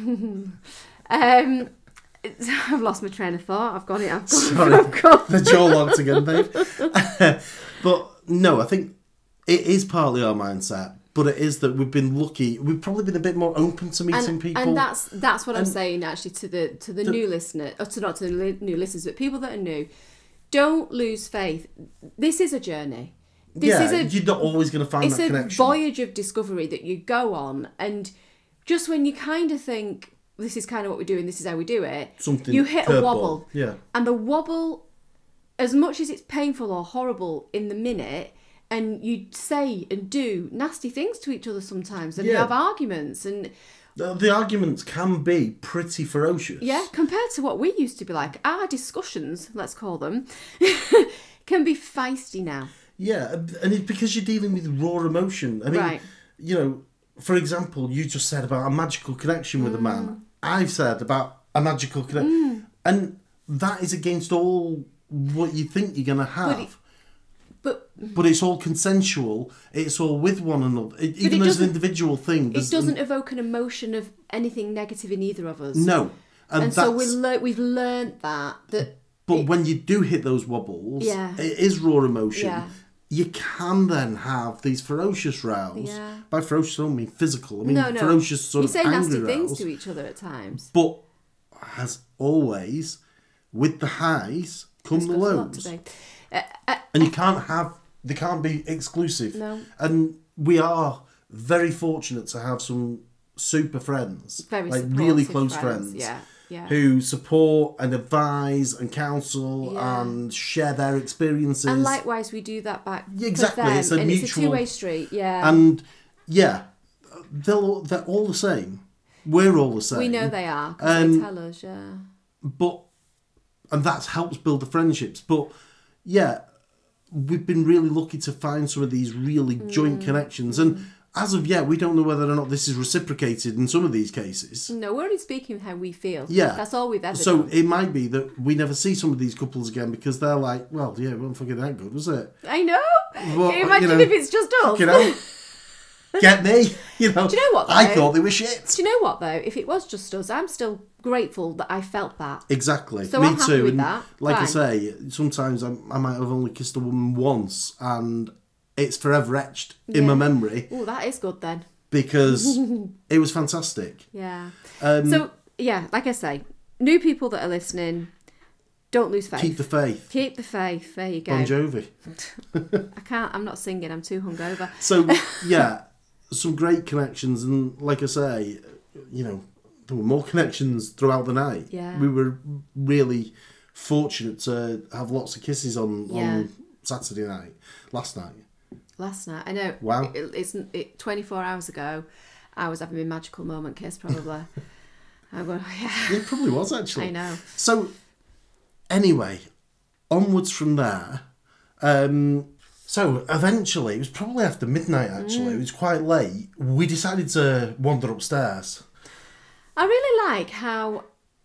Speaker 2: then.
Speaker 1: I've lost my train of thought. I've got it.
Speaker 2: Sorry, the jaw locked again, babe. But no, I think it is partly our mindset, but it is that we've been lucky. We've probably been a bit more open to meeting people,
Speaker 1: and that's what I'm saying actually to the new listener, or not to the new listeners, but people that are new. Don't lose faith. This is a journey.
Speaker 2: You're not always going to find that connection. It's
Speaker 1: a voyage of discovery that you go on, and just when you kind of think this is kind of what we're doing, this is how we do it, you hit a wobble.
Speaker 2: Yeah.
Speaker 1: And the wobble, as much as it's painful or horrible in the minute, and you say and do nasty things to each other sometimes, and you
Speaker 2: Yeah.
Speaker 1: have arguments, and
Speaker 2: The arguments can be pretty ferocious.
Speaker 1: yeah, compared to what we used to be like, our discussions, let's call them, can be feisty now.
Speaker 2: Yeah, and it's because you're dealing with raw emotion. I mean,
Speaker 1: Right.
Speaker 2: you know, for example, you just said about a magical connection with a man. I've said about a magical connection. And that is against all what you think you're going to have. But it's all consensual. It's all with one another. Even as an individual thing.
Speaker 1: It doesn't evoke an emotion of anything negative in either of us.
Speaker 2: No.
Speaker 1: And so we've learnt that.
Speaker 2: But when you do hit those wobbles,
Speaker 1: Yeah.
Speaker 2: it is raw emotion.
Speaker 1: Yeah.
Speaker 2: You can then have these ferocious rows.
Speaker 1: Yeah.
Speaker 2: By ferocious, I don't mean physical. I mean
Speaker 1: No.
Speaker 2: ferocious sort
Speaker 1: you
Speaker 2: of
Speaker 1: say
Speaker 2: angry
Speaker 1: nasty
Speaker 2: rows.
Speaker 1: things to each other at times.
Speaker 2: But as always, with the highs come the
Speaker 1: There's a lot
Speaker 2: lows.
Speaker 1: today.
Speaker 2: And they can't be exclusive.
Speaker 1: No.
Speaker 2: And we are very fortunate to have some super friends.
Speaker 1: Very
Speaker 2: like
Speaker 1: supportive
Speaker 2: really close friends.
Speaker 1: Yeah. Yeah.
Speaker 2: Who support and advise and counsel
Speaker 1: Yeah.
Speaker 2: and share their experiences.
Speaker 1: And likewise, we do that back.
Speaker 2: Yeah, exactly.
Speaker 1: For them,
Speaker 2: It's a
Speaker 1: and
Speaker 2: mutual.
Speaker 1: It's a two-way street. Yeah.
Speaker 2: And yeah, they're all the same. We're all the same.
Speaker 1: we know they are. 'Cause they tell us. Yeah.
Speaker 2: And that helps build the friendships. But yeah, we've been really lucky to find some of these really joint connections. And as of yet, we don't know whether or not this is reciprocated in some of these cases.
Speaker 1: No, we're only speaking how we feel.
Speaker 2: Yeah.
Speaker 1: That's all we've ever
Speaker 2: So
Speaker 1: done.
Speaker 2: it might be that we never see some of these couples again because they're like, well, yeah, it wasn't fucking that good, was it?
Speaker 1: I know.
Speaker 2: Well,
Speaker 1: Can you imagine
Speaker 2: you know,
Speaker 1: if it's just us?
Speaker 2: You know, get me. You know,
Speaker 1: Do you know what,
Speaker 2: I
Speaker 1: though?
Speaker 2: thought they were shit.
Speaker 1: Do you know what, though? If it was just us, I'm still grateful that I felt that.
Speaker 2: Exactly.
Speaker 1: So
Speaker 2: Me
Speaker 1: I'm happy
Speaker 2: too.
Speaker 1: with
Speaker 2: And
Speaker 1: that.
Speaker 2: like I
Speaker 1: Fine.
Speaker 2: say, sometimes I might have only kissed a woman once, and it's forever etched in my memory
Speaker 1: Oh, that is good then.
Speaker 2: because it was fantastic.
Speaker 1: Yeah.
Speaker 2: Um,
Speaker 1: So, yeah, like I say, new people that are listening, don't lose faith.
Speaker 2: Keep the faith.
Speaker 1: Keep the faith. There you go.
Speaker 2: Bon Jovi.
Speaker 1: I'm not singing. I'm too hungover.
Speaker 2: So yeah, some great connections, and like I say, you know, there were more connections throughout the night.
Speaker 1: Yeah.
Speaker 2: We were really fortunate to have lots of kisses on
Speaker 1: Yeah.
Speaker 2: Saturday night, last night.
Speaker 1: Last night, I know.
Speaker 2: Wow.
Speaker 1: It's 24 hours ago. I was having my magical moment kiss, probably. I go, yeah.
Speaker 2: It probably was actually.
Speaker 1: I know.
Speaker 2: So anyway, onwards from there. So eventually, it was probably after midnight. Actually, it was quite late. We decided to wander upstairs.
Speaker 1: I really like how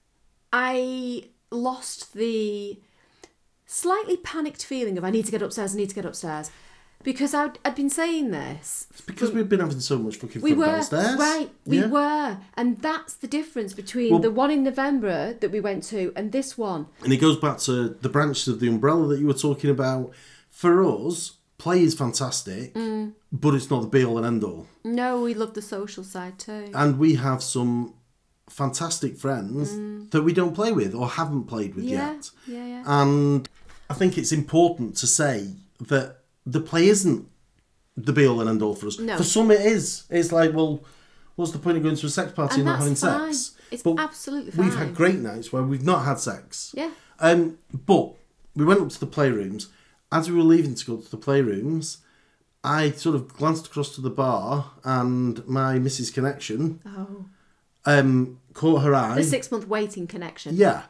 Speaker 1: I lost the slightly panicked feeling of I need to get upstairs. Because I'd been saying this.
Speaker 2: It's because we've been having so much fucking
Speaker 1: We
Speaker 2: fun
Speaker 1: were,
Speaker 2: downstairs.
Speaker 1: right, we
Speaker 2: Yeah.
Speaker 1: were. And that's the difference between
Speaker 2: Well-
Speaker 1: the one in November that we went to and this one.
Speaker 2: And it goes back to the branches of the umbrella that you were talking about. For us, play is fantastic, but it's not the be all and end all.
Speaker 1: No, we love the social side too.
Speaker 2: And we have some fantastic friends that we don't play with or haven't played with yet.
Speaker 1: Yeah.
Speaker 2: And I think it's important to say that the play isn't the be all and end all for us.
Speaker 1: No.
Speaker 2: For some it is. It's like, well, what's the point of going to a sex party and not having
Speaker 1: that's fine.
Speaker 2: sex?
Speaker 1: It's
Speaker 2: But
Speaker 1: absolutely fine.
Speaker 2: we've had great nights where we've not had sex.
Speaker 1: Yeah.
Speaker 2: But we went up to the playrooms. As we were leaving to go to the playrooms, I sort of glanced across to the bar and my Mrs. Connection
Speaker 1: Oh.
Speaker 2: caught her eye.
Speaker 1: The 6-month waiting connection.
Speaker 2: Yeah.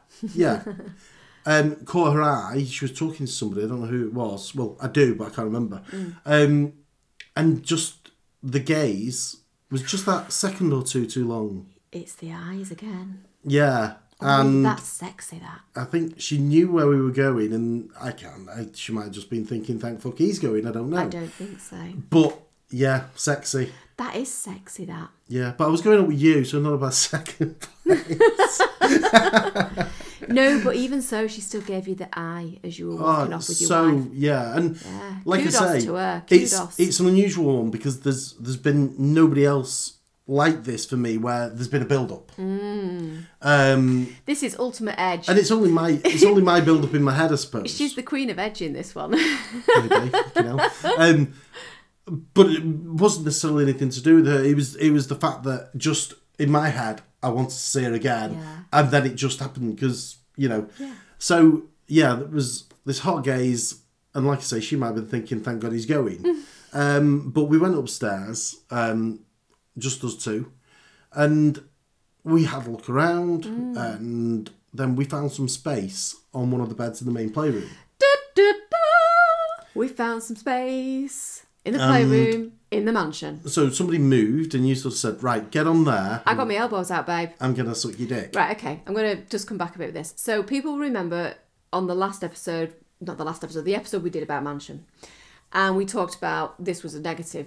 Speaker 2: Caught her eye. She was talking to somebody. I don't know who it was. Well, I do, but I can't remember. And just the gaze was just that second or two too long.
Speaker 1: It's the eyes again.
Speaker 2: Yeah.
Speaker 1: Oh,
Speaker 2: And
Speaker 1: that's sexy, that.
Speaker 2: I think she knew where we were going, and she might have just been thinking, thank fuck he's going, I don't know.
Speaker 1: I don't think so.
Speaker 2: But, yeah, sexy.
Speaker 1: That is sexy, that.
Speaker 2: Yeah, but I was going up with you, so not about second place.
Speaker 1: No, but even so, she still gave you the eye as you were walking off with your wife.
Speaker 2: Yeah, and
Speaker 1: Yeah.
Speaker 2: like
Speaker 1: Kudos
Speaker 2: I say,
Speaker 1: to her. Kudos.
Speaker 2: it's an unusual one because there's been nobody else like this for me where there's been a build up.
Speaker 1: This is ultimate edge.
Speaker 2: And it's only my build up in my head, I suppose.
Speaker 1: She's the queen of edge in this one.
Speaker 2: Maybe, you know. But it wasn't necessarily anything to do with her. It was the fact that just in my head I wanted to see her again,
Speaker 1: Yeah.
Speaker 2: and then it just happened because, you know.
Speaker 1: Yeah.
Speaker 2: So yeah, there was this hot gaze, And like I say, she might have been thinking, thank God he's going. But we went upstairs, just us two, and we had a look around, and then we found some space on one of the beds in the main playroom.
Speaker 1: We found some space in the playroom in the mansion.
Speaker 2: So somebody moved, and you sort of said, right, get on there.
Speaker 1: I got my elbows out, babe.
Speaker 2: I'm going to suck your dick.
Speaker 1: Right, okay. I'm going to just come back a bit with this. So people remember on the last episode, not the last episode, the episode we did about mansion. And we talked about this was a negative.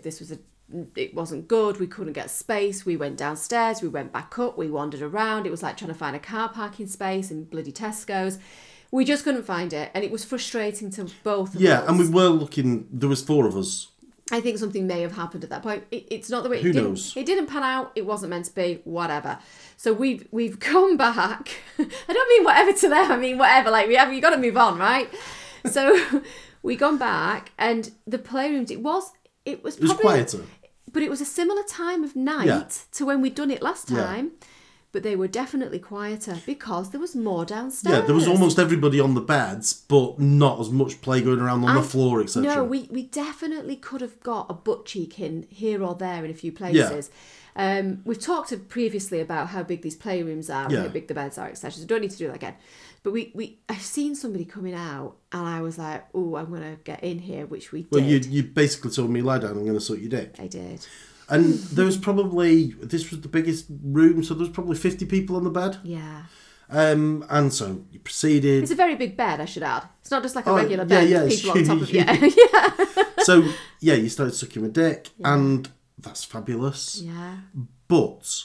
Speaker 1: It wasn't good. We couldn't get space. We went downstairs. We went back up. We wandered around. It was like trying to find a car parking space in bloody Tesco's. We just couldn't find it. And it was frustrating to both of us.
Speaker 2: Yeah, and we were looking, there was 4 of us.
Speaker 1: I think something may have happened at that point. It's not the way.
Speaker 2: Who knows?
Speaker 1: It didn't pan out. It wasn't meant to be. Whatever. So we've come back. I don't mean whatever to them. I mean whatever. Like you got to move on, right? So we gone back, and the playroom. It was probably
Speaker 2: quieter,
Speaker 1: but it was a similar time of night to when we'd done it last time. Yeah. But they were definitely quieter because there was more downstairs.
Speaker 2: Yeah, there was almost everybody on the beds, but not as much play going around on the floor, etc.
Speaker 1: No, we definitely could have got a butt cheek in here or there in a few places. Yeah. We've talked previously about how big these playrooms are, how big the beds are, etc. So don't need to do that again. But I've seen somebody coming out, and I was like, "Oh, I'm going to get in here," which we did.
Speaker 2: Well, you basically told me, lie down, I'm going to suck your dick.
Speaker 1: I did.
Speaker 2: And there was this was the biggest room, so there was probably 50 people on the bed.
Speaker 1: Yeah.
Speaker 2: And so you proceeded.
Speaker 1: It's a very big bed, I should add. It's not just like a regular bed with people on top of it.
Speaker 2: Yeah. So, yeah, you started sucking my dick, and that's fabulous.
Speaker 1: Yeah.
Speaker 2: But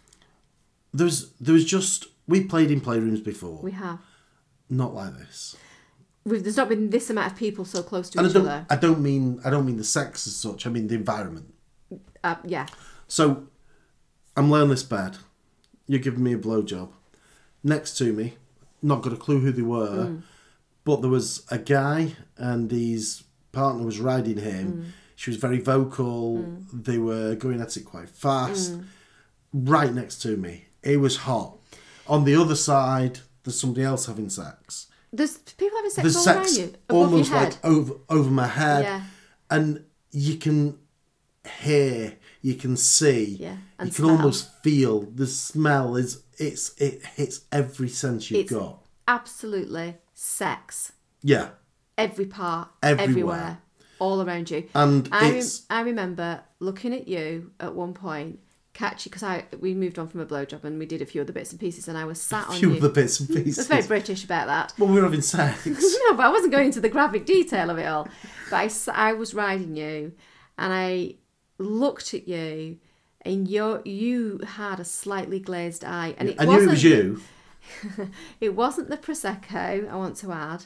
Speaker 2: there was just, we played in playrooms before.
Speaker 1: We have.
Speaker 2: Not like this.
Speaker 1: There's not been this amount of people so close to each other.
Speaker 2: I don't mean the sex as such. I mean the environment.
Speaker 1: Yeah.
Speaker 2: So, I'm laying on this bed. You're giving me a blowjob. Next to me, not got a clue who they were, but there was a guy and his partner was riding him. She was very vocal. They were going at it quite fast. Right next to me. It was hot. On the other side, there's somebody else having sex.
Speaker 1: There's people having sex all around you, above
Speaker 2: almost
Speaker 1: your head.
Speaker 2: Like over my head.
Speaker 1: Yeah.
Speaker 2: And you can hear, you can see,
Speaker 1: and
Speaker 2: you can
Speaker 1: smell.
Speaker 2: almost feel the smell. It hits every sense you've got.
Speaker 1: Absolutely sex.
Speaker 2: Yeah.
Speaker 1: Every part,
Speaker 2: Everywhere.
Speaker 1: everywhere, all around you.
Speaker 2: And
Speaker 1: I remember looking at you at one point, because we moved on from a blowjob and we did a few other bits and pieces, and I was sat on you.
Speaker 2: A few other bits and pieces.
Speaker 1: I was very British about that.
Speaker 2: Well, we were having sex.
Speaker 1: No, but I wasn't going into the graphic detail of it all. But I was riding you, and I looked at you, and you had a slightly glazed eye, and
Speaker 2: I knew it was you.
Speaker 1: It wasn't the Prosecco, I want to add.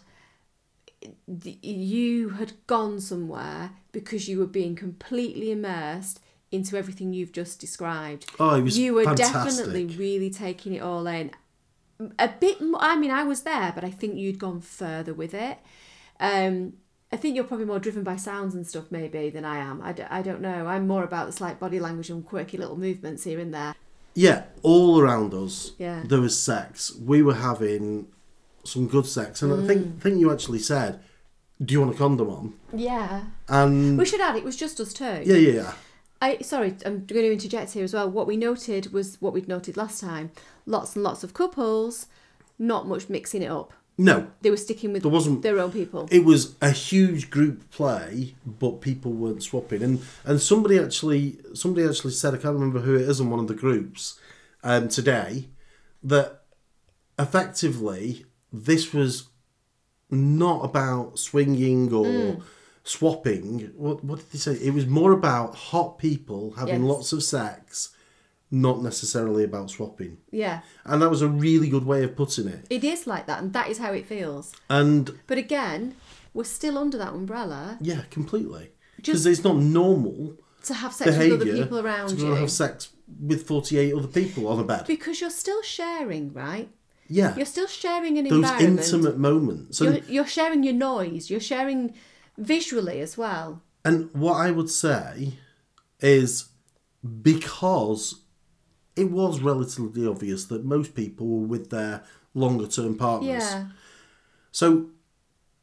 Speaker 1: You had gone somewhere because you were being completely immersed into everything you've just described.
Speaker 2: Oh, it was
Speaker 1: You were
Speaker 2: fantastic.
Speaker 1: definitely really taking it all in. A bit more, I mean, I was there, but I think you'd gone further with it. I think you're probably more driven by sounds and stuff maybe than I am. I don't know. I'm more about the slight body language and quirky little movements here and there.
Speaker 2: Yeah, all around us,
Speaker 1: Yeah.
Speaker 2: there was sex. We were having some good sex. And I think you actually said, do you want a condom on?
Speaker 1: Yeah.
Speaker 2: And
Speaker 1: We should add, it was just us two.
Speaker 2: Yeah.
Speaker 1: Sorry, I'm going to interject here as well. What we noted was what we'd noted last time. Lots and lots of couples, not much mixing it up.
Speaker 2: No.
Speaker 1: They were sticking with their own people.
Speaker 2: It was a huge group play, but people weren't swapping. And somebody actually said, I can't remember who it is in one of the groups today, that effectively this was not about swinging or swapping. What did they say? It was more about hot people having lots of sex, not necessarily about swapping.
Speaker 1: Yeah.
Speaker 2: And that was a really good way of putting it.
Speaker 1: It is like that, and that is how it feels. But again, we're still under that umbrella.
Speaker 2: Yeah, completely. Because it's not normal
Speaker 1: to have sex with other people around you.
Speaker 2: To have sex with 48 other people on a bed.
Speaker 1: Because you're still sharing, right?
Speaker 2: Yeah.
Speaker 1: You're still sharing an
Speaker 2: Those
Speaker 1: environment.
Speaker 2: Those intimate moments.
Speaker 1: You're sharing your noise. You're sharing visually as well.
Speaker 2: And what I would say is, because it was relatively obvious that most people were with their longer term partners.
Speaker 1: Yeah.
Speaker 2: So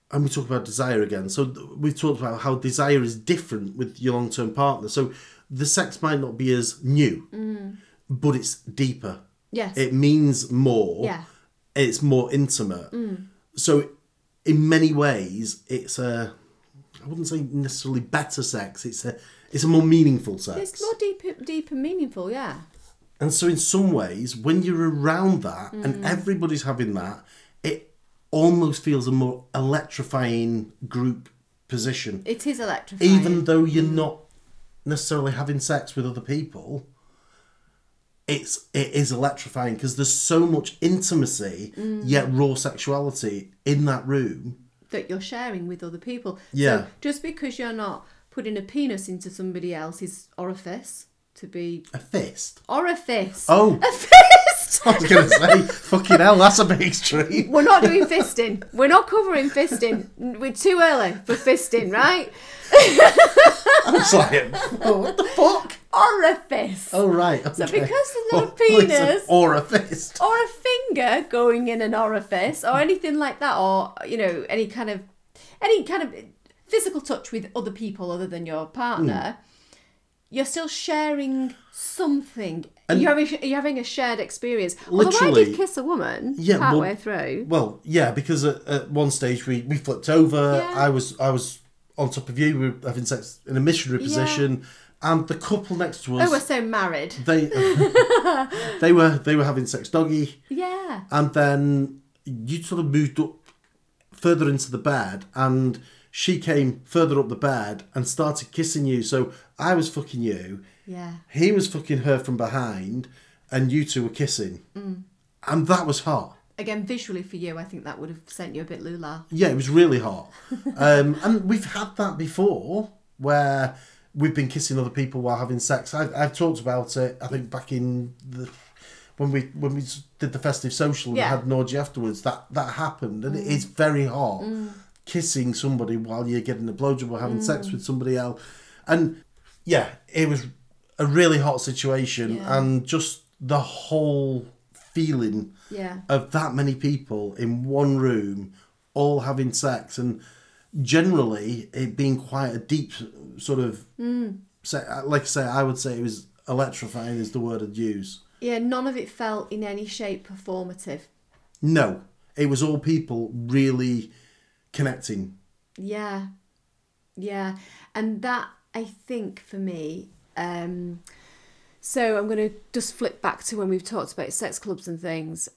Speaker 2: and we talk about desire again. So we've talked about how desire is different with your long-term partner. So the sex might not be as new, but it's deeper.
Speaker 1: Yes.
Speaker 2: It means more.
Speaker 1: Yeah.
Speaker 2: It's more intimate. So in many ways, it's I wouldn't say necessarily better sex. It's a more meaningful sex.
Speaker 1: It's more deep and meaningful, yeah.
Speaker 2: And so in some ways, when you're around that and everybody's having that, it almost feels a more electrifying group position.
Speaker 1: It is electrifying.
Speaker 2: Even though you're not necessarily having sex with other people, it is electrifying because there's so much intimacy, yet raw sexuality in that room.
Speaker 1: That you're sharing with other people.
Speaker 2: Yeah.
Speaker 1: So just because you're not putting a penis into somebody else's orifice to be...
Speaker 2: A fist?
Speaker 1: Orifice.
Speaker 2: Oh.
Speaker 1: A fist!
Speaker 2: I was going to say, fucking hell, that's a bit extreme.
Speaker 1: We're not doing fisting. We're not covering fisting. We're too early for fisting, right?
Speaker 2: I was like, oh, what the fuck?
Speaker 1: Orifice.
Speaker 2: Oh, right. Okay.
Speaker 1: So because there's not a
Speaker 2: It's
Speaker 1: penis...
Speaker 2: or a fist.
Speaker 1: Or a finger going in an orifice or anything like that, or, you know, any kind of physical touch with other people other than your partner, you're still sharing something.
Speaker 2: And
Speaker 1: you're having a shared experience.
Speaker 2: Literally,
Speaker 1: although I did kiss a woman partway through.
Speaker 2: Well, yeah, because at one stage we flipped over.
Speaker 1: Yeah.
Speaker 2: I was on top of you. We were having sex in a missionary position, and the couple next to us.
Speaker 1: Oh, we're so married.
Speaker 2: They were having sex doggy.
Speaker 1: Yeah.
Speaker 2: And then you sort of moved up further into the bed, and she came further up the bed and started kissing you. So I was fucking you.
Speaker 1: Yeah.
Speaker 2: He was fucking her from behind, and you two were kissing. And that was hot.
Speaker 1: Again, visually for you, I think that would have sent you a bit lula.
Speaker 2: Yeah, it was really hot. And we've had that before, where we've been kissing other people while having sex. I've talked about it, I think, back in when we did the festive social and had an orgy afterwards. That happened, and it is very hot. Kissing somebody while you're getting a blowjob or having sex with somebody else. And yeah, it was a really hot situation, and just the whole feeling of that many people in one room all having sex, and generally it being quite a deep sort of like I say, I would say it was electrifying is the word I'd use.
Speaker 1: Yeah, none of it felt in any shape performative.
Speaker 2: No, it was all people really connecting.
Speaker 1: Yeah. And that, I think, for me, so I'm going to just flip back to when we've talked about sex clubs and things.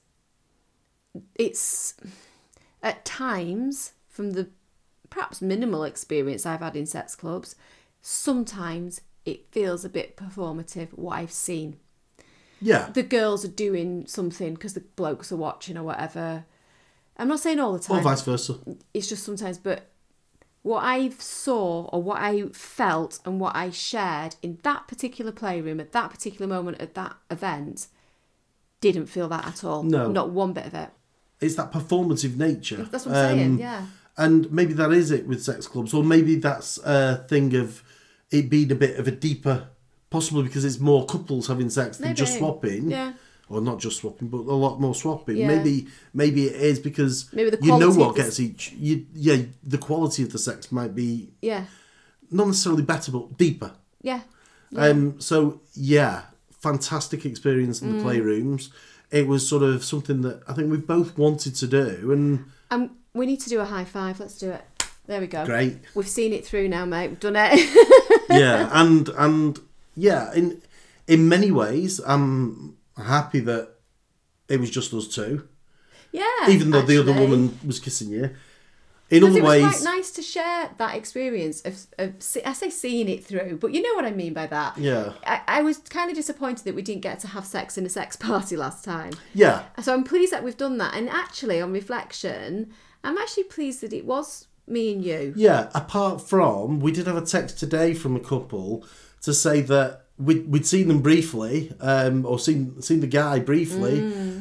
Speaker 1: It's, at times, from the perhaps minimal experience I've had in sex clubs, sometimes it feels a bit performative, what I've seen.
Speaker 2: Yeah.
Speaker 1: The girls are doing something because the blokes are watching or whatever. I'm not saying all the time.
Speaker 2: Or vice versa.
Speaker 1: It's just sometimes, but what I saw or what I felt and what I shared in that particular playroom at that particular moment at that event didn't feel that at all.
Speaker 2: No.
Speaker 1: Not one bit of it.
Speaker 2: It's that performative nature.
Speaker 1: That's what I'm saying, yeah.
Speaker 2: And maybe that is it with sex clubs, or maybe that's a thing of it being a bit of a deeper, possibly because it's more couples having sex than just swapping.
Speaker 1: Yeah.
Speaker 2: Or not just swapping, but a lot more swapping.
Speaker 1: Yeah.
Speaker 2: Maybe it is because
Speaker 1: maybe the
Speaker 2: you know
Speaker 1: quality
Speaker 2: what gets each. The quality of the sex might be not necessarily better, but deeper.
Speaker 1: Yeah.
Speaker 2: So fantastic experience in the playrooms. It was sort of something that I think we both wanted to do, and
Speaker 1: we need to do a high five. Let's do it. There we go.
Speaker 2: Great.
Speaker 1: We've seen it through now, mate. We've done it.
Speaker 2: Yeah, and yeah, in many ways, I'm happy that it was just us two.
Speaker 1: Yeah.
Speaker 2: Even though the other woman was kissing you. In other
Speaker 1: it was
Speaker 2: ways,
Speaker 1: quite nice to share that experience of I say seeing it through, but you know what I mean by that.
Speaker 2: Yeah.
Speaker 1: I was kind of disappointed that we didn't get to have sex in a sex party last time.
Speaker 2: Yeah.
Speaker 1: So I'm pleased that we've done that, and actually, on reflection, I'm actually pleased that it was me and you.
Speaker 2: Yeah. Apart from, we did have a text today from a couple to say that we'd seen them briefly, or seen the guy briefly,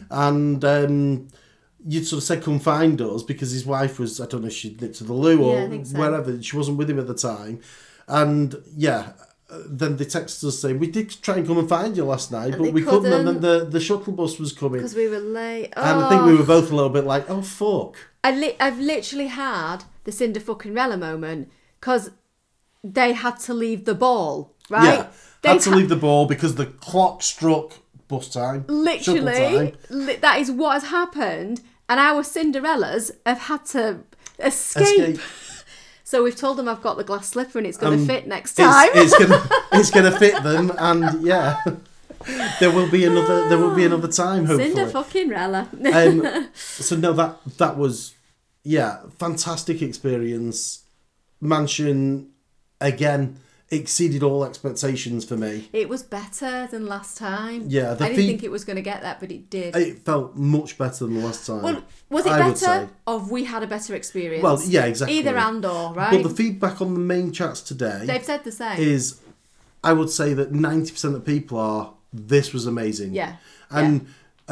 Speaker 2: and you'd sort of said come find us because his wife was, I don't know if she'd nipped to the loo or wherever, she wasn't with him at the time, and then they texted us saying we did try and come and find you last night, but we couldn't, and then the shuttle bus was coming
Speaker 1: because we were late.
Speaker 2: And I think we were both a little bit like, oh fuck.
Speaker 1: I've literally had the Cinderella moment because they had to leave the ball, right?
Speaker 2: Yeah, had to leave the ball because the clock struck bus time.
Speaker 1: Literally, that is what has happened, and our Cinderellas have had to escape. So we've told them I've got the glass slipper and it's going to fit next time.
Speaker 2: It's going to fit them, and yeah, there will be another time. Hopefully,
Speaker 1: Cinderella.
Speaker 2: So no, that was fantastic experience. Mansion again exceeded all expectations for me.
Speaker 1: It was better than last time.
Speaker 2: Yeah,
Speaker 1: I didn't think it was going to get that, but it did.
Speaker 2: It felt much better than the last time.
Speaker 1: Well, was it better, or have we had a better experience?
Speaker 2: Well, yeah, exactly.
Speaker 1: Either and or, right?
Speaker 2: But the feedback on the main chats today,
Speaker 1: they've said the same.
Speaker 2: Is I would say that 90% of people are, this was amazing.
Speaker 1: Yeah.
Speaker 2: And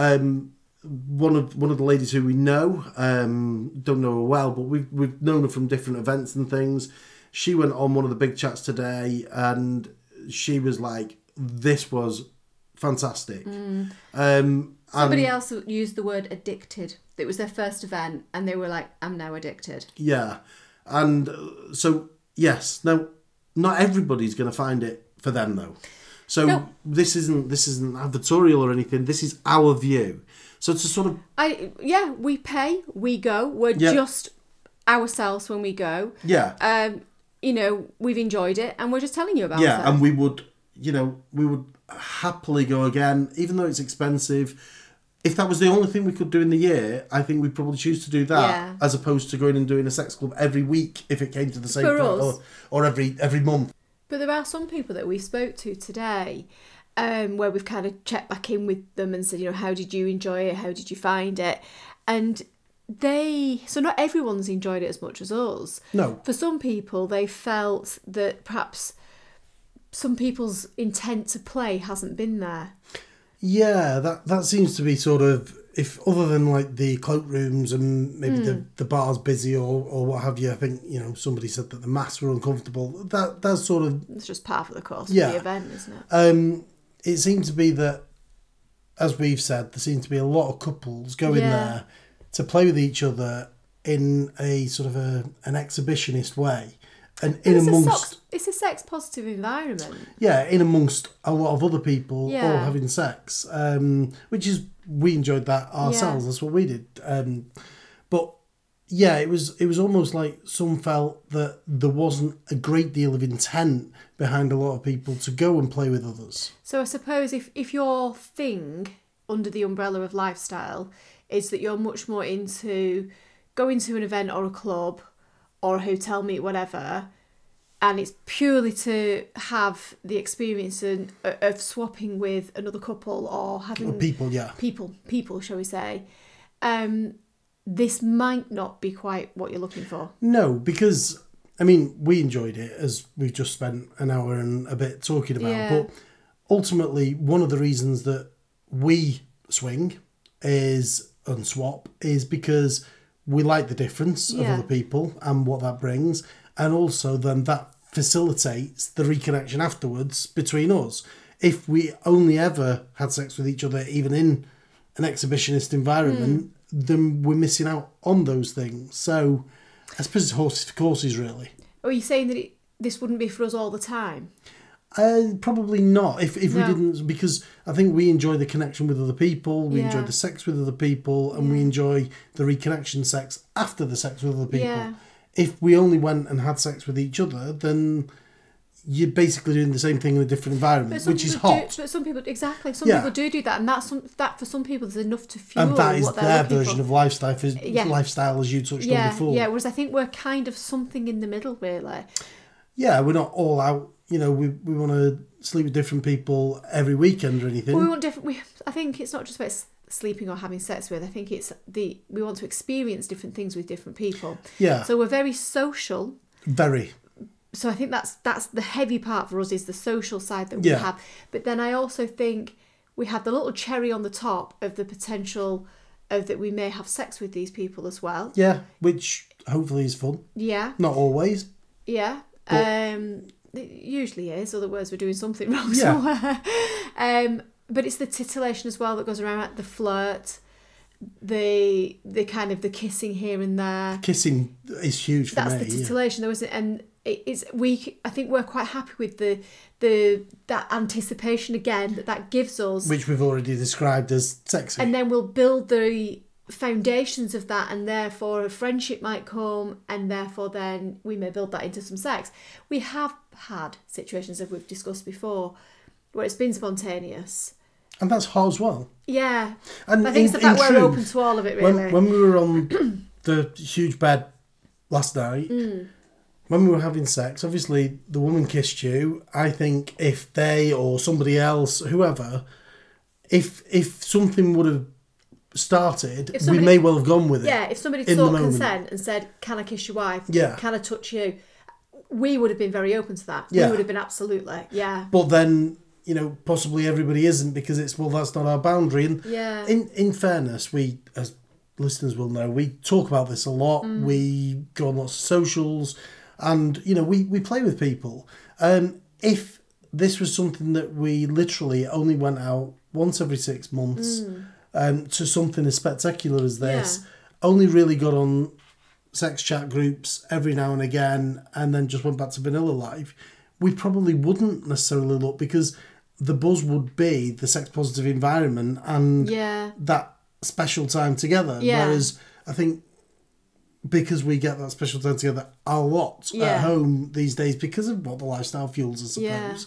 Speaker 2: one of the ladies who we know, don't know her well, but we've known her from different events and things. She went on one of the big chats today and she was like, this was fantastic.
Speaker 1: Somebody else used the word addicted. It was their first event and they were like, I'm now addicted.
Speaker 2: Yeah. And so, yes. Now, not everybody's going to find it for them though. So this isn't advertorial or anything. This is our view. So it's a sort of...
Speaker 1: we pay, we go. We're just ourselves when we go.
Speaker 2: Yeah.
Speaker 1: We've enjoyed it and we're just telling you about it.
Speaker 2: Yeah, and we would happily go again, even though it's expensive. If that was the only thing we could do in the year, I think we'd probably choose to do that as opposed to going and doing a sex club every week if it came to the same price, or every month.
Speaker 1: But there are some people that we spoke to today where we've kind of checked back in with them and said, how did you enjoy it? How did you find it? And so not everyone's enjoyed it as much as us.
Speaker 2: No.
Speaker 1: For some people, they felt that perhaps some people's intent to play hasn't been there. Yeah,
Speaker 2: that seems to be sort of, if other than like the cloakrooms and maybe the bar's busy or what have you, I think, somebody said that the masks were uncomfortable. That's sort of...
Speaker 1: It's just part of the course of the event, isn't it?
Speaker 2: It seemed to be that, as we've said, there seemed to be a lot of couples going there to play with each other in a sort of an exhibitionist way. And
Speaker 1: it's a sex positive environment.
Speaker 2: Yeah, in amongst a lot of other people all having sex, which is, we enjoyed that ourselves. That's what we did. But yeah, it was almost like some felt that there wasn't a great deal of intent behind a lot of people to go and play with others.
Speaker 1: So I suppose if your thing under the umbrella of lifestyle is that you're much more into going to an event or a club or a hotel meet, whatever, and it's purely to have the experience of swapping with another couple or having... People, shall we say. This might not be quite what you're looking for.
Speaker 2: No, because, we enjoyed it, as we've just spent an hour and a bit talking about, but ultimately, one of the reasons that we swing and swap is because we like the difference of other people and what that brings, and also then that facilitates the reconnection afterwards between us. If we only ever had sex with each other, even in an exhibitionist environment, then we're missing out on those things. So I suppose it's horses for courses, really.
Speaker 1: Are you saying that this wouldn't be for us all the time?
Speaker 2: Probably not. If we didn't, because I think we enjoy the connection with other people, we enjoy the sex with other people, and we enjoy the reconnection sex after the sex with other people. Yeah. If we only went and had sex with each other, then you're basically doing the same thing in a different environment, which is hot.
Speaker 1: But some people, exactly, people do that, and that for some people is enough to fuel
Speaker 2: and that is
Speaker 1: what
Speaker 2: their version of lifestyle, as you touched on before.
Speaker 1: Yeah, whereas I think we're kind of something in the middle, really.
Speaker 2: Yeah, we're not all out. We want to sleep with different people every weekend or anything.
Speaker 1: Well, we want different. I think it's not just about sleeping or having sex with. I think it's we want to experience different things with different people.
Speaker 2: Yeah.
Speaker 1: So we're very social.
Speaker 2: Very.
Speaker 1: So I think that's the heavy part for us, is the social side that we have. But then I also think we have the little cherry on the top of the potential of that we may have sex with these people as well.
Speaker 2: Yeah, which hopefully is fun.
Speaker 1: Yeah.
Speaker 2: Not always.
Speaker 1: Yeah. It usually is, otherwise we're doing something wrong somewhere. But it's the titillation as well that goes around, the flirt. the kind of the kissing here and there.
Speaker 2: Kissing is huge for
Speaker 1: That's
Speaker 2: me.
Speaker 1: the titillation, though, isn't it? And I think we're quite happy with that anticipation again that gives us,
Speaker 2: Which we've already described as sexy.
Speaker 1: and then we'll build the foundations of that, and therefore a friendship might come, and therefore then we may build that into some sex. We have had situations, as we've discussed before, where it's been spontaneous.
Speaker 2: And that's hot as well.
Speaker 1: Yeah.
Speaker 2: And
Speaker 1: I think it's the fact we're open to all of it, really.
Speaker 2: When we were on the huge bed last night, when we were having sex, obviously the woman kissed you. I think if they or somebody else, whoever, if something would have started, we may well have gone with it.
Speaker 1: Yeah, if somebody
Speaker 2: in
Speaker 1: sought
Speaker 2: the moment.
Speaker 1: consent and said, "Can I kiss your wife?
Speaker 2: Yeah.
Speaker 1: Can I touch you?" We would have been very open to that.
Speaker 2: Yeah.
Speaker 1: We would have been absolutely, yeah.
Speaker 2: But then, possibly everybody isn't, because it's, well, that's not our boundary. And
Speaker 1: Yeah.
Speaker 2: in fairness, we, as listeners will know, we talk about this a lot. We go on lots of socials, and we play with people. If this was something that we literally only went out once every 6 months, to something as spectacular as this, only really got on sex chat groups every now and again, and then just went back to vanilla life, we probably wouldn't necessarily look, because the buzz would be the sex positive environment and that special time together.
Speaker 1: Yeah.
Speaker 2: Whereas I think because we get that special time together a lot at home these days, because of what the lifestyle fuels, I suppose.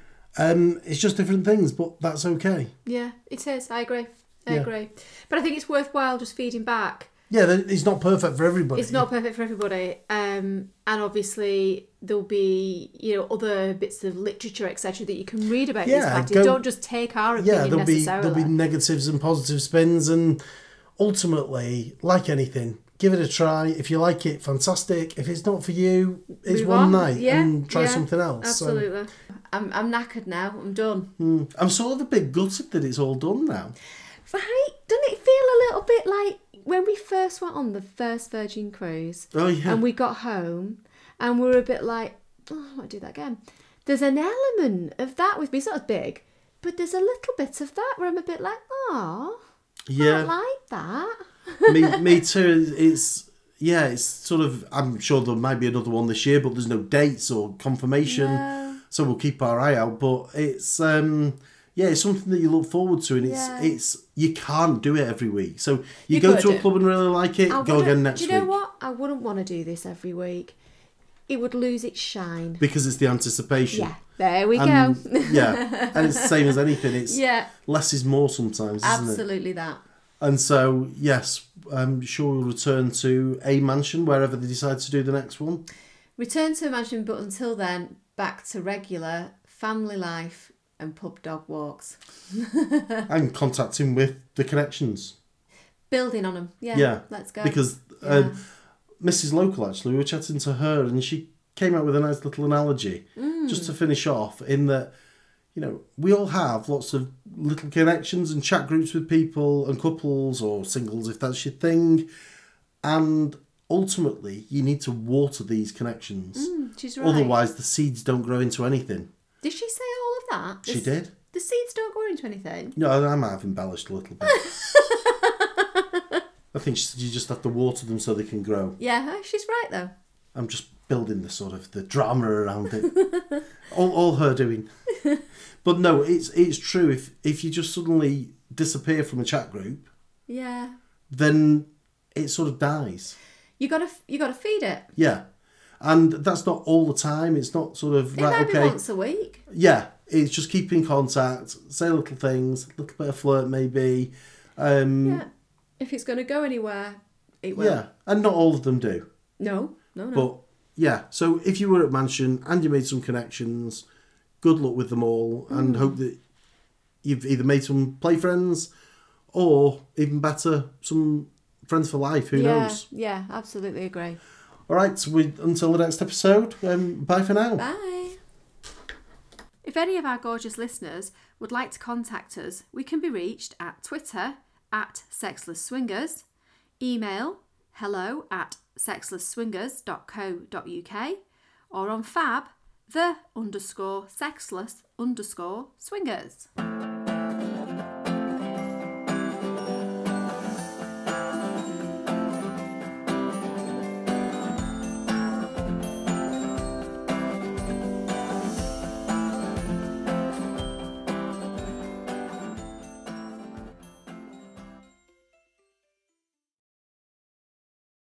Speaker 2: It's just different things, but that's okay.
Speaker 1: Yeah, it is. I agree. I agree. But I think it's worthwhile just feeding back.
Speaker 2: Yeah, it's not perfect for everybody.
Speaker 1: It's not perfect for everybody. And obviously there'll be, other bits of literature, etc., that you can read about these factors. Don't just take our opinion necessarily.
Speaker 2: There'll be negatives and positive spins, and ultimately, like anything, give it a try. If you like it, fantastic. If it's not for you, it's
Speaker 1: Move
Speaker 2: one
Speaker 1: on.
Speaker 2: night and try something else.
Speaker 1: Absolutely. So. I'm knackered now. I'm done.
Speaker 2: I'm sort of a bit gutted that it's all done now.
Speaker 1: Right? Doesn't it feel a little bit like when we first went on the first Virgin Cruise?
Speaker 2: Oh, yeah.
Speaker 1: And we got home and we were a bit like, oh, I want to do that again. There's an element of that with me. It's not as big, but there's a little bit of that where I'm a bit like, oh, I like that.
Speaker 2: me too. It's sort of, I'm sure there might be another one this year, but there's no dates or confirmation.
Speaker 1: No.
Speaker 2: So we'll keep our eye out. But it's it's something that you look forward to, and it's you can't do it every week. So you go to a club and really like it, go again next week.
Speaker 1: Do you know what? I wouldn't want to do this every week. It would lose its shine.
Speaker 2: Because it's the anticipation.
Speaker 1: Yeah, there we go.
Speaker 2: Yeah, and it's the same as anything. It's less is more sometimes, isn't it?
Speaker 1: Absolutely that.
Speaker 2: And so, yes, I'm sure we'll return to a mansion wherever they decide to do the next one.
Speaker 1: Return to a mansion, but until then, back to regular family life and pub dog walks.
Speaker 2: And contacting with the connections.
Speaker 1: Building on them. Yeah. Let's go.
Speaker 2: Because Mrs. Local, actually, we were chatting to her and she came out with a nice little analogy just to finish off, in that, we all have lots of little connections and chat groups with people and couples or singles, if that's your thing. And ultimately, you need to water these connections.
Speaker 1: She's right.
Speaker 2: Otherwise, the seeds don't grow into anything.
Speaker 1: Did she say all of that?
Speaker 2: She did.
Speaker 1: The seeds don't grow into anything?
Speaker 2: No, I might have embellished a little bit. I think she said you just have to water them so they can grow.
Speaker 1: Yeah, she's right, though.
Speaker 2: I'm just building the drama around it. all her doing. But no, it's true. If you just suddenly disappear from a chat group, then it sort of dies.
Speaker 1: You gotta feed it.
Speaker 2: Yeah, and that's not all the time. It's not sort of
Speaker 1: It might be once a week.
Speaker 2: Yeah, it's just keep in contact, say little things, a little bit of flirt maybe.
Speaker 1: If it's going to go anywhere, it will.
Speaker 2: Yeah, and not all of them do.
Speaker 1: No.
Speaker 2: But yeah, so if you were at Mansion and you made some connections, good luck with them all, and hope that you've either made some play friends or, even better, some friends for life. Who knows?
Speaker 1: Yeah, absolutely agree.
Speaker 2: All right, so until the next episode, bye for now.
Speaker 1: Bye. If any of our gorgeous listeners would like to contact us, we can be reached at Twitter @sexlessswingers, email hello@sexlessswingers.co.uk, or on Fab _sexless_swingers.